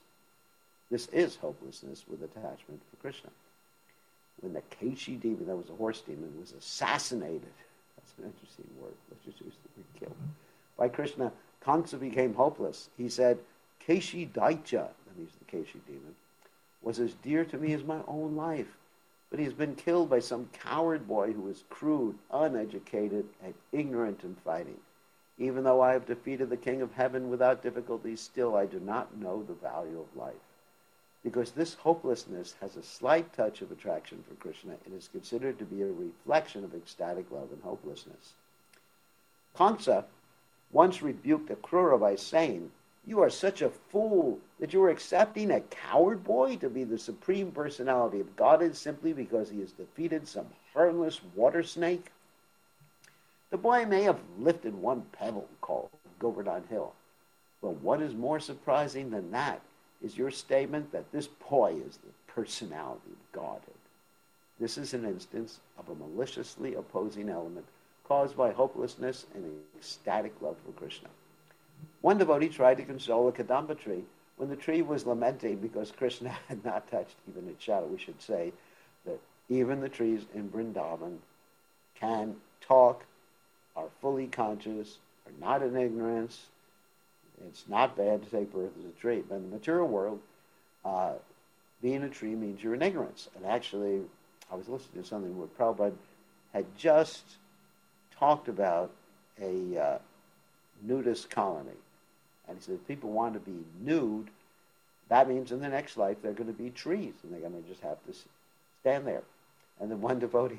[SPEAKER 1] with attachment for Krishna. When the Keshi demon, that was a horse demon, was assassinated, that's an interesting word, let's just use the word killed, by Krishna, Kamsa became hopeless. He said, Keshi Daicha, that means the Keshi demon, was as dear to me as my own life, but he has been killed by some coward boy who is crude, uneducated, and ignorant in fighting. Even though I have defeated the King of Heaven without difficulty, still I do not know the value of life. Because this hopelessness has a slight touch of attraction for Krishna, it is considered to be a reflection of ecstatic love and hopelessness. Kamsa once rebuked Akrura by saying, "You are such a fool that you are accepting a coward boy to be the supreme personality of Godhead simply because he has defeated some harmless water snake." The boy may have lifted one pebble called Govardhan Hill, but what is more surprising than that is your statement that this boy is the personality of Godhead. This is an instance of a maliciously opposing element caused by hopelessness and ecstatic love for Krishna. One devotee tried to console a Kadamba tree when the tree was lamenting because Krishna had not touched even its shadow. We should say that even the trees in Vrindavan can talk, are fully conscious, are not in ignorance. It's not bad to take birth as a tree. But in the material world, being a tree means you're in ignorance. And actually, I was listening to something where Prabhupada had just talked about a nudist colony. And he said, if people want to be nude, that means in the next life they're going to be trees, and they're going to just have to stand there. And then one devotee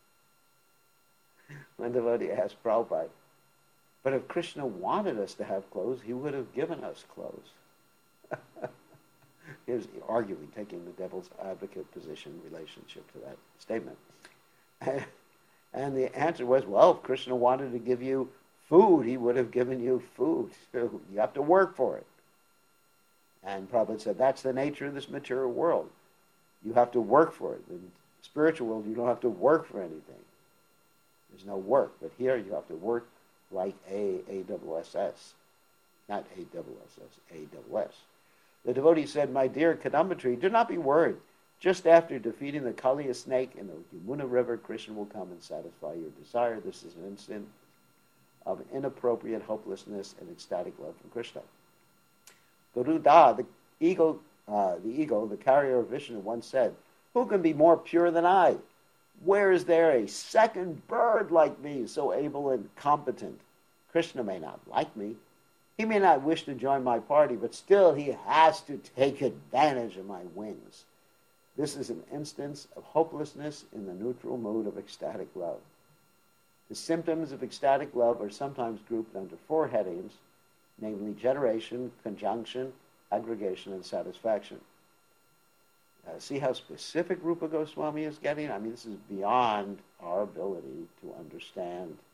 [SPEAKER 1] asked Prabhupada, but if Krishna wanted us to have clothes, he would have given us clothes. He was arguing, taking the devil's advocate position in relationship to that statement. And the answer was, well, if Krishna wanted to give you food, he would have given you food. So you have to work for it. And Prabhupada said, that's the nature of this material world. You have to work for it. In the spiritual world, you don't have to work for anything. There's no work. But here you have to work like A-double-S-S. Not A-double-S-S, A-double-S. The devotee said, my dear Kadamba tree, do not be worried. Just after defeating the Kaliya snake in the Yamuna River, Krishna will come and satisfy your desire. This is an instance of inappropriate hopelessness and ecstatic love for Krishna. Garuda, the eagle, the carrier of Vishnu, once said, who can be more pure than I? Where is there a second bird like me, so able and competent? Krishna may not like me. He may not wish to join my party, but still he has to take advantage of my wings. This is an instance of hopelessness in the neutral mood of ecstatic love. The symptoms of ecstatic love are sometimes grouped under four headings, namely generation, conjunction, aggregation, and satisfaction. See how specific Rupa Goswami is getting? I mean, this is beyond our ability to understand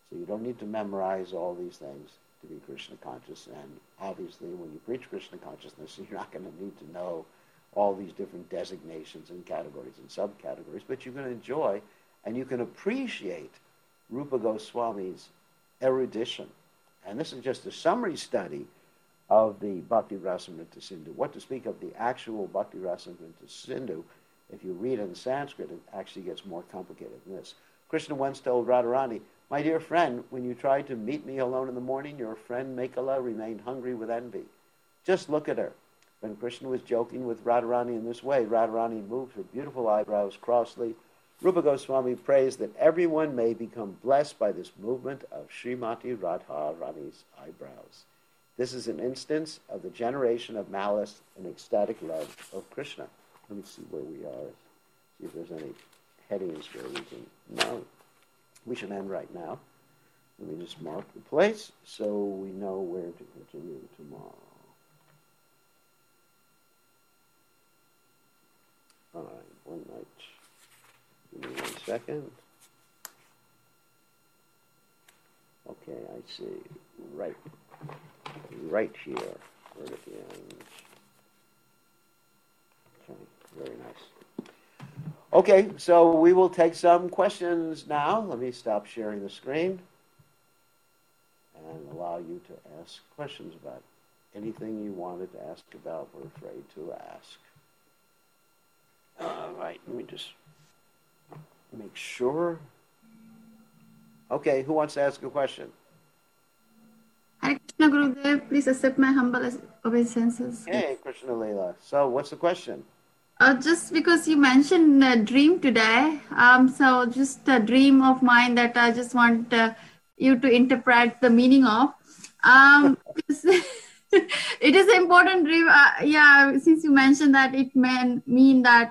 [SPEAKER 1] So you don't need to memorize all these things to be Krishna conscious. And obviously, when you preach Krishna consciousness, you're not going to need to know all these different designations and categories and subcategories, but you can enjoy and you can appreciate Rupa Goswami's erudition. And this is just a summary study of the Bhakti Rasamrita Sindhu. What to speak of the actual Bhakti Rasamrita Sindhu, if you read in Sanskrit, it actually gets more complicated than this. Krishna once told Radharani, "My dear friend, when you tried to meet me alone in the morning, your friend Mekhala remained hungry with envy. Just look at her." When Krishna was joking with Radharani in this way, Radharani moved her beautiful eyebrows crossly. Rupa Goswami prays that everyone may become blessed by this movement of Srimati Radharani's eyebrows. This is an instance of the generation of malice and ecstatic love of Krishna. Let me see where we are. See if there's any headings where we can... No, we should end right now. Let me just mark the place so we know where to continue tomorrow. All right, one night. Give me 1 second. Okay, I see. Right here. Right at the end. Okay, very nice. Okay, so we will take some questions now. Let me stop sharing the screen and allow you to ask questions about anything you wanted to ask about or afraid to ask. All right, let me just make sure. Okay, who wants to ask a question?
[SPEAKER 2] Hare Krishna Gurudev, please accept my humble obeisances.
[SPEAKER 1] Hey, Krishna Leela. So, what's the question?
[SPEAKER 2] Just because you mentioned a dream today, so just a dream of mine that I just want you to interpret the meaning of. It is an important dream. Since you mentioned that it may mean that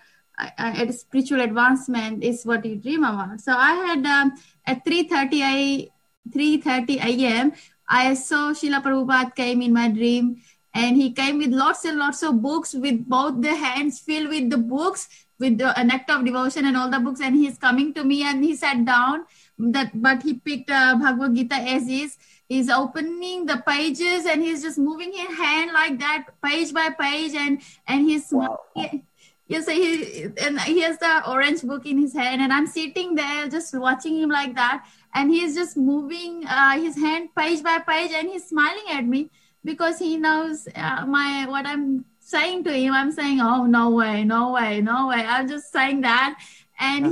[SPEAKER 2] a spiritual advancement is what you dream about. So I had at 3:30 a.m. I saw Srila Prabhupada came in my dream, and he came with lots and lots of books, with both the hands filled with the books, with the nectar of devotion and all the books. And he's coming to me, and he sat down. But he picked Bhagavad Gita as is. He's opening the pages, and he's just moving his hand like that, page by page, and he's
[SPEAKER 1] Wow.
[SPEAKER 2] Yes, he has the orange book in his hand, and I'm sitting there just watching him like that, and he's just moving his hand page by page, and he's smiling at me because he knows what I'm saying to him. I'm saying, "Oh, no way, no way, no way." I'm just saying that, and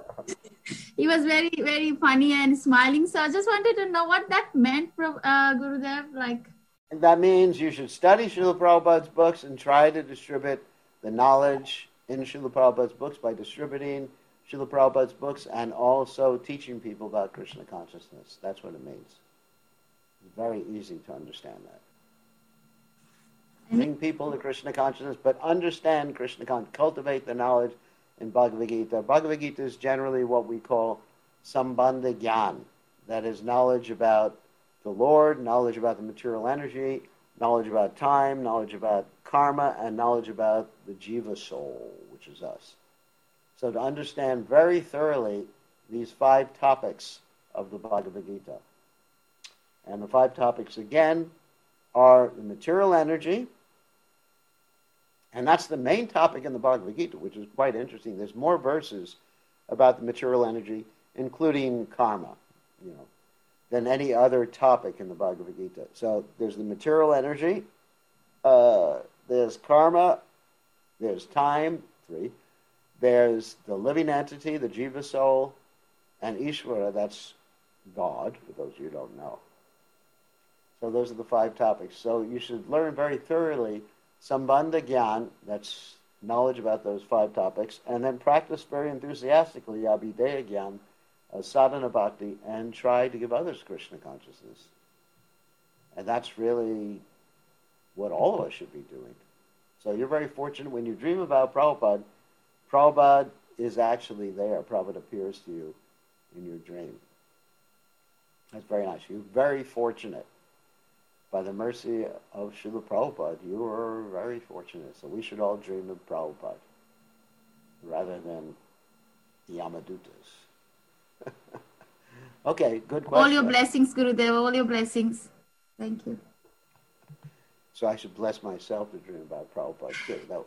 [SPEAKER 2] he was very, very funny and smiling. So I just wanted to know what that meant, Gurudev. Like,
[SPEAKER 1] that means you should study Srila Prabhupada's books and try to distribute the knowledge in Srila Prabhupada's books by distributing Srila Prabhupada's books and also teaching people about Krishna consciousness. That's what it means. It's very easy to understand that. Bring people to Krishna consciousness, but understand Krishna consciousness. Cultivate the knowledge in Bhagavad Gita. Bhagavad Gita is generally what we call Sambandha Gyan. That is knowledge about the Lord, knowledge about the material energy, knowledge about time, knowledge about karma, and knowledge about the jiva soul, which is us. So to understand very thoroughly these 5 topics of the Bhagavad Gita. And the 5 topics, again, are the material energy, and that's the main topic in the Bhagavad Gita, which is quite interesting. There's more verses about the material energy, including karma, than any other topic in the Bhagavad Gita. So there's the material energy, there's karma, there's time, 3. There's the living entity, the jiva soul, and Ishvara, that's God, for those of you who don't know. So those are the 5 topics. So you should learn very thoroughly Sambandha Gyan, that's knowledge about those 5 topics, and then practice very enthusiastically Abhideya Gyan, sadhana bhakti, and try to give others Krishna consciousness. And that's really what all of us should be doing. So you're very fortunate when you dream about Prabhupada. Prabhupada is actually there. Prabhupada appears to you in your dream. That's very nice. You're very fortunate. By the mercy of Srila Prabhupada, you are very fortunate. So we should all dream of Prabhupada rather than Yamadutas. Okay, good question.
[SPEAKER 2] All your blessings, Gurudev, all your blessings. Thank you.
[SPEAKER 1] So I should bless myself to dream about Prabhupada too. No.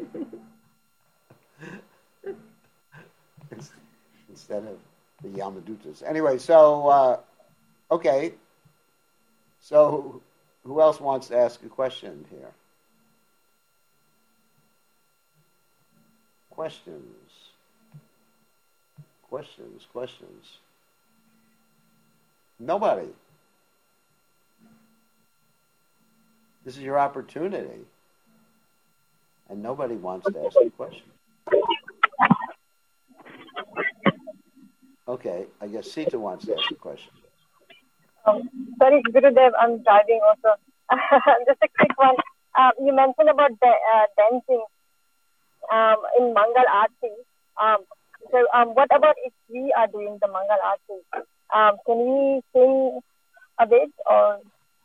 [SPEAKER 1] Instead of the Yamadutas. Anyway, so, okay. So who else wants to ask a question here? Questions. Nobody. This is your opportunity. And nobody wants to ask a question. Okay, I guess Sita wants to ask a question.
[SPEAKER 3] Sorry, Gurudev, I'm driving also. Just a quick one. You mentioned about dancing in Mangal Aarti. So what about if we are doing the Mangal Aarti? Can we sing a bit or?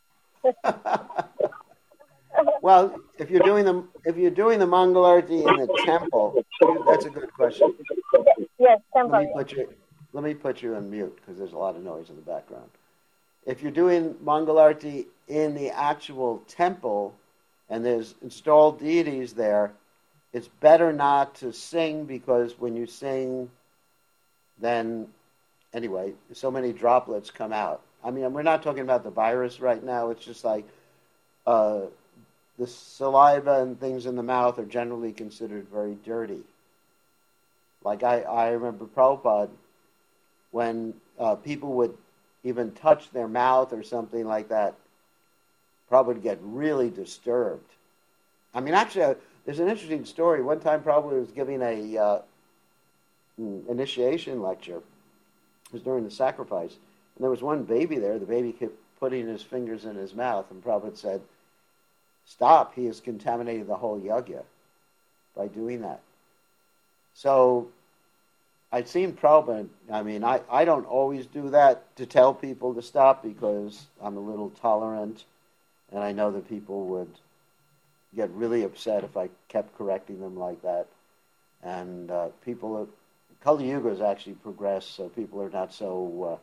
[SPEAKER 1] Well, if you're doing the Mangal Aarti in the temple, that's a good question.
[SPEAKER 3] Yes, temple.
[SPEAKER 1] Let me put you on mute because there's a lot of noise in the background. If you're doing Mangal Aarti in the actual temple and there's installed deities there, it's better not to sing because when you sing, then, anyway, so many droplets come out. I mean, we're not talking about the virus right now. It's just like the saliva and things in the mouth are generally considered very dirty. Like I remember Prabhupada, when people would even touch their mouth or something like that, Prabhupada would get really disturbed. I mean, actually, there's an interesting story. One time Prabhupada was giving a initiation lecture. It was during the sacrifice. And there was one baby there. The baby kept putting his fingers in his mouth. And Prabhupada said, "Stop, he has contaminated the whole yajna by doing that." So I'd seen Prabhupada, I mean, I don't always do that to tell people to stop because I'm a little tolerant and I know that people would get really upset if I kept correcting them like that. And Kali Yuga has actually progressed, so people are not so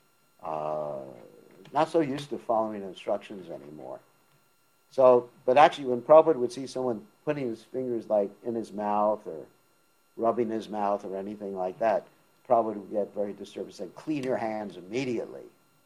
[SPEAKER 1] used to following instructions anymore. So, but actually when Prabhupada would see someone putting his fingers like in his mouth or rubbing his mouth or anything like that, Prabhupada would get very disturbed and say, "Clean your hands immediately."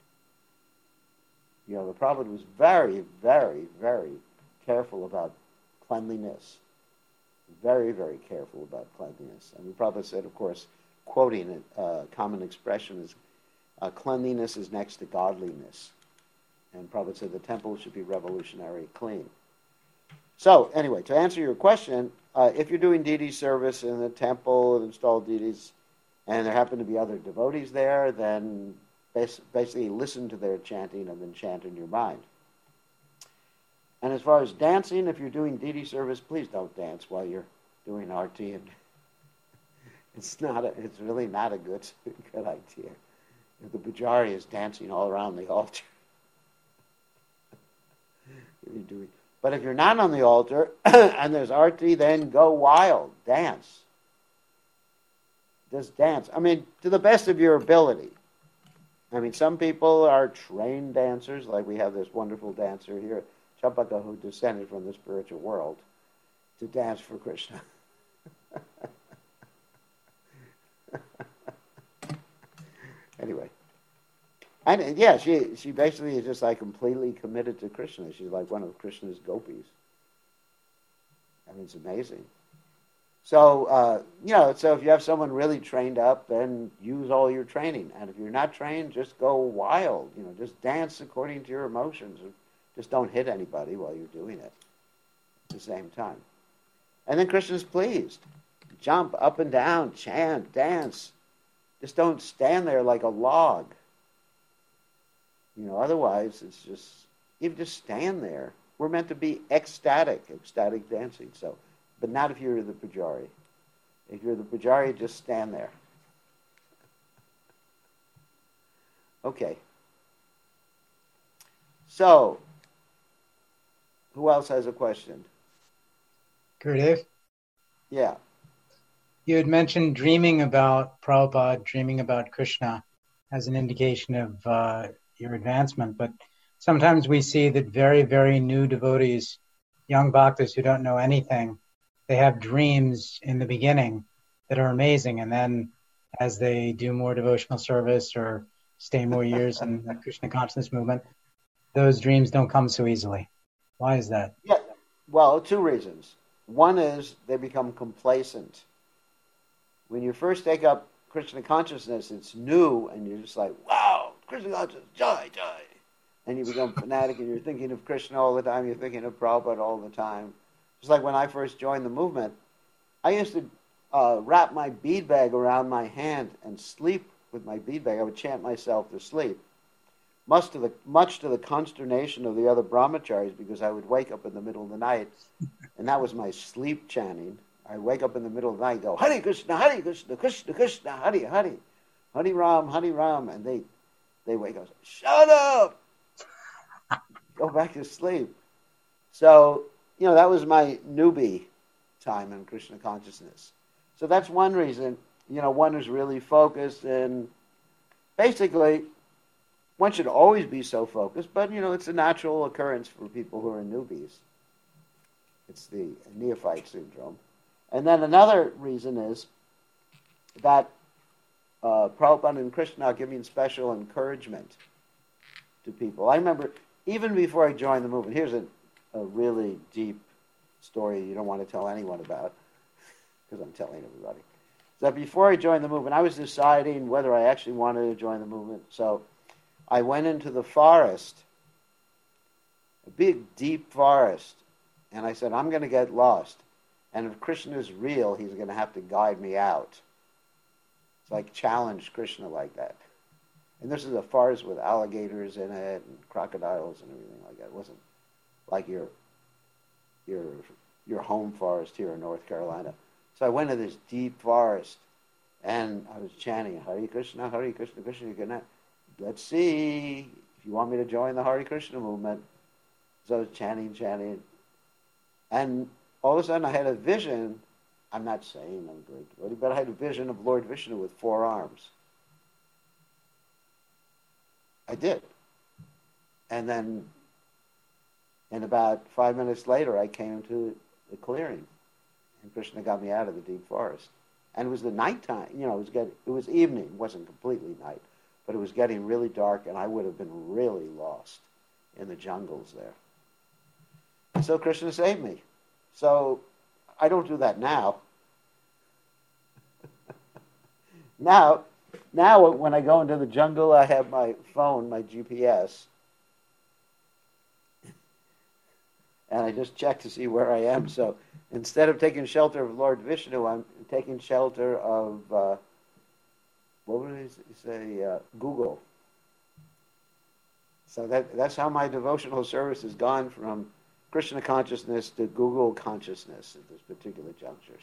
[SPEAKER 1] You know, the Prabhupada was very, very, very careful about cleanliness. Very, very careful about cleanliness. And the Prabhupada said, of course, quoting it, a common expression is, cleanliness is next to godliness. And Prabhupada said the temple should be revolutionary clean. So, anyway, to answer your question, if you're doing deity service in the temple and installed deities, and there happen to be other devotees there, then basically listen to their chanting and then chant in your mind. And as far as dancing, if you're doing deity service, please don't dance while you're doing arti. And it's really not a good idea. If the pujari is dancing all around the altar. But if you're not on the altar and there's arti, then go wild, dance. Just dance. I mean, to the best of your ability. I mean, some people are trained dancers, like we have this wonderful dancer here, Champaka, who descended from the spiritual world to dance for Krishna. Anyway. And yeah, she basically is just like completely committed to Krishna. She's like one of Krishna's gopis. I mean, it's amazing. So, so if you have someone really trained up, then use all your training. And if you're not trained, just go wild. Just dance according to your emotions. Just don't hit anybody while you're doing it at the same time. And then Krishna's pleased. Jump up and down, chant, dance. Just don't stand there like a log. Otherwise it's just, even just stand there. We're meant to be ecstatic dancing. So, but not if you're the pujari. If you're the pujari, just stand there. Okay. So, who else has a question?
[SPEAKER 4] Gurudev?
[SPEAKER 1] Yeah.
[SPEAKER 4] You had mentioned dreaming about Prabhupada, dreaming about Krishna. as an indication of your advancement, but sometimes we see that very, very new devotees, young bhaktas who don't know anything, they have dreams in the beginning that are amazing, and then as they do more devotional service or stay more years in the Krishna consciousness movement, those dreams don't come so easily. Why is that?
[SPEAKER 1] Yeah, well, two reasons. One is they become complacent. When you first take up Krishna consciousness, it's new, and you're just like, wow, Krishna consciousness, jai, jai. And you become fanatic, and you're thinking of Krishna all the time, you're thinking of Prabhupada all the time. Just like when I first joined the movement, I used to wrap my bead bag around my hand and sleep with my bead bag. I would chant myself to sleep. Much to the consternation of the other brahmacharis, because I would wake up in the middle of the night, and that was my sleep chanting. I'd wake up in the middle of the night and go, Hare Krishna, Krishna Krishna, Hare Hare, Hare Ram, and they wake up, shut up! Go back to sleep. So, that was my newbie time in Krishna consciousness. So that's one reason, one is really focused, and basically, one should always be so focused, but, it's a natural occurrence for people who are newbies. It's the neophyte syndrome. And then another reason is that Prabhupada and Krishna are giving special encouragement to people. I remember, even before I joined the movement, here's a really deep story you don't want to tell anyone about, because I'm telling everybody. So before I joined the movement, I was deciding whether I actually wanted to join the movement. So I went into the forest, a big, deep forest, and I said, I'm going to get lost. And if Krishna is real, he's going to have to guide me out. It's like challenge Krishna like that. And this is a forest with alligators in it and crocodiles and everything like that. It wasn't like your home forest here in North Carolina. So I went to this deep forest, and I was chanting, Hare Krishna, Krishna. Let's see if you want me to join the Hare Krishna movement. So I was chanting. And all of a sudden I had a vision. I'm not saying I'm a great devotee, but I had a vision of Lord Vishnu with 4 arms. I did. And then, and about 5 minutes later, I came to the clearing, and Krishna got me out of the deep forest. And it was the nighttime. It was evening. It wasn't completely night, but it was getting really dark, and I would have been really lost in the jungles there. And so Krishna saved me. So I don't do that now. Now, when I go into the jungle, I have my phone, my GPS, and I just check to see where I am. So instead of taking shelter of Lord Vishnu, I'm taking shelter of, what would he say, Google. So that's how my devotional service has gone from Krishna consciousness to Google consciousness at this particular juncture.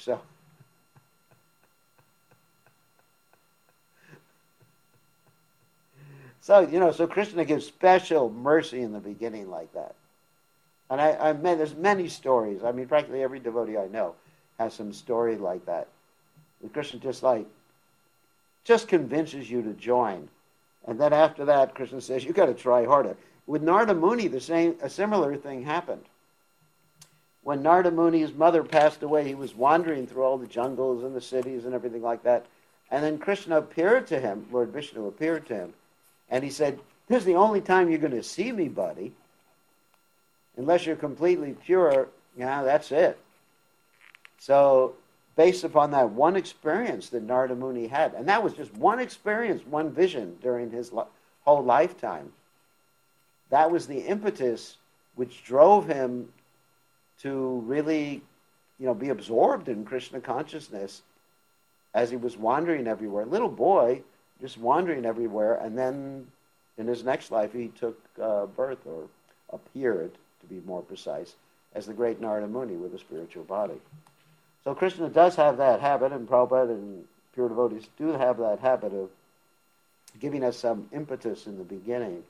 [SPEAKER 1] So Krishna gives special mercy in the beginning like that. And there's many stories. I mean, practically every devotee I know has some story like that. And Krishna just convinces you to join. And then after that, Krishna says, you got to try harder. With Narada Muni, a similar thing happened. When Narada Muni's mother passed away, he was wandering through all the jungles and the cities and everything like that. And then Krishna appeared to him, Lord Vishnu appeared to him, and he said, this is the only time you're going to see me, buddy. Unless you're completely pure, that's it. So based upon that one experience that Narada Muni had, and that was just one experience, one vision during his whole lifetime, that was the impetus which drove him to really, be absorbed in Krishna consciousness as he was wandering everywhere. Little boy, just wandering everywhere, and then in his next life he took birth, or appeared, to be more precise, as the great Narada Muni with a spiritual body. So Krishna does have that habit, and Prabhupada and pure devotees do have that habit of giving us some impetus in the beginning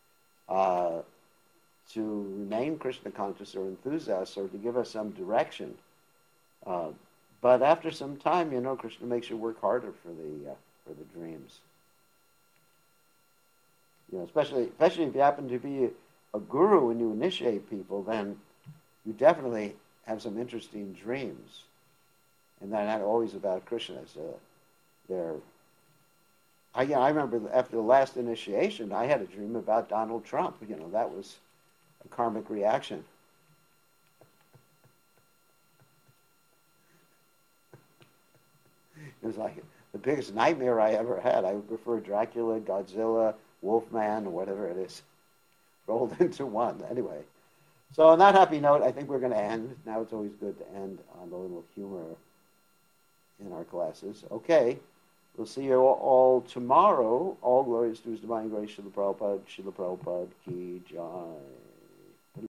[SPEAKER 1] to remain Krishna conscious or enthuse us, or to give us some direction. But after some time, Krishna makes you work harder for the dreams. especially if you happen to be a guru and you initiate people, then you definitely have some interesting dreams. And they're not always about Krishna. I remember after the last initiation, I had a dream about Donald Trump. That was a karmic reaction. It was like the biggest nightmare I ever had. I would prefer Dracula, Godzilla, Wolfman, or whatever it is, rolled into one. Anyway, so on that happy note, I think we're going to end. Now it's always good to end on a little humor in our classes. Okay, we'll see you all tomorrow. All glories to His Divine Grace, Srila Prabhupada ki jai.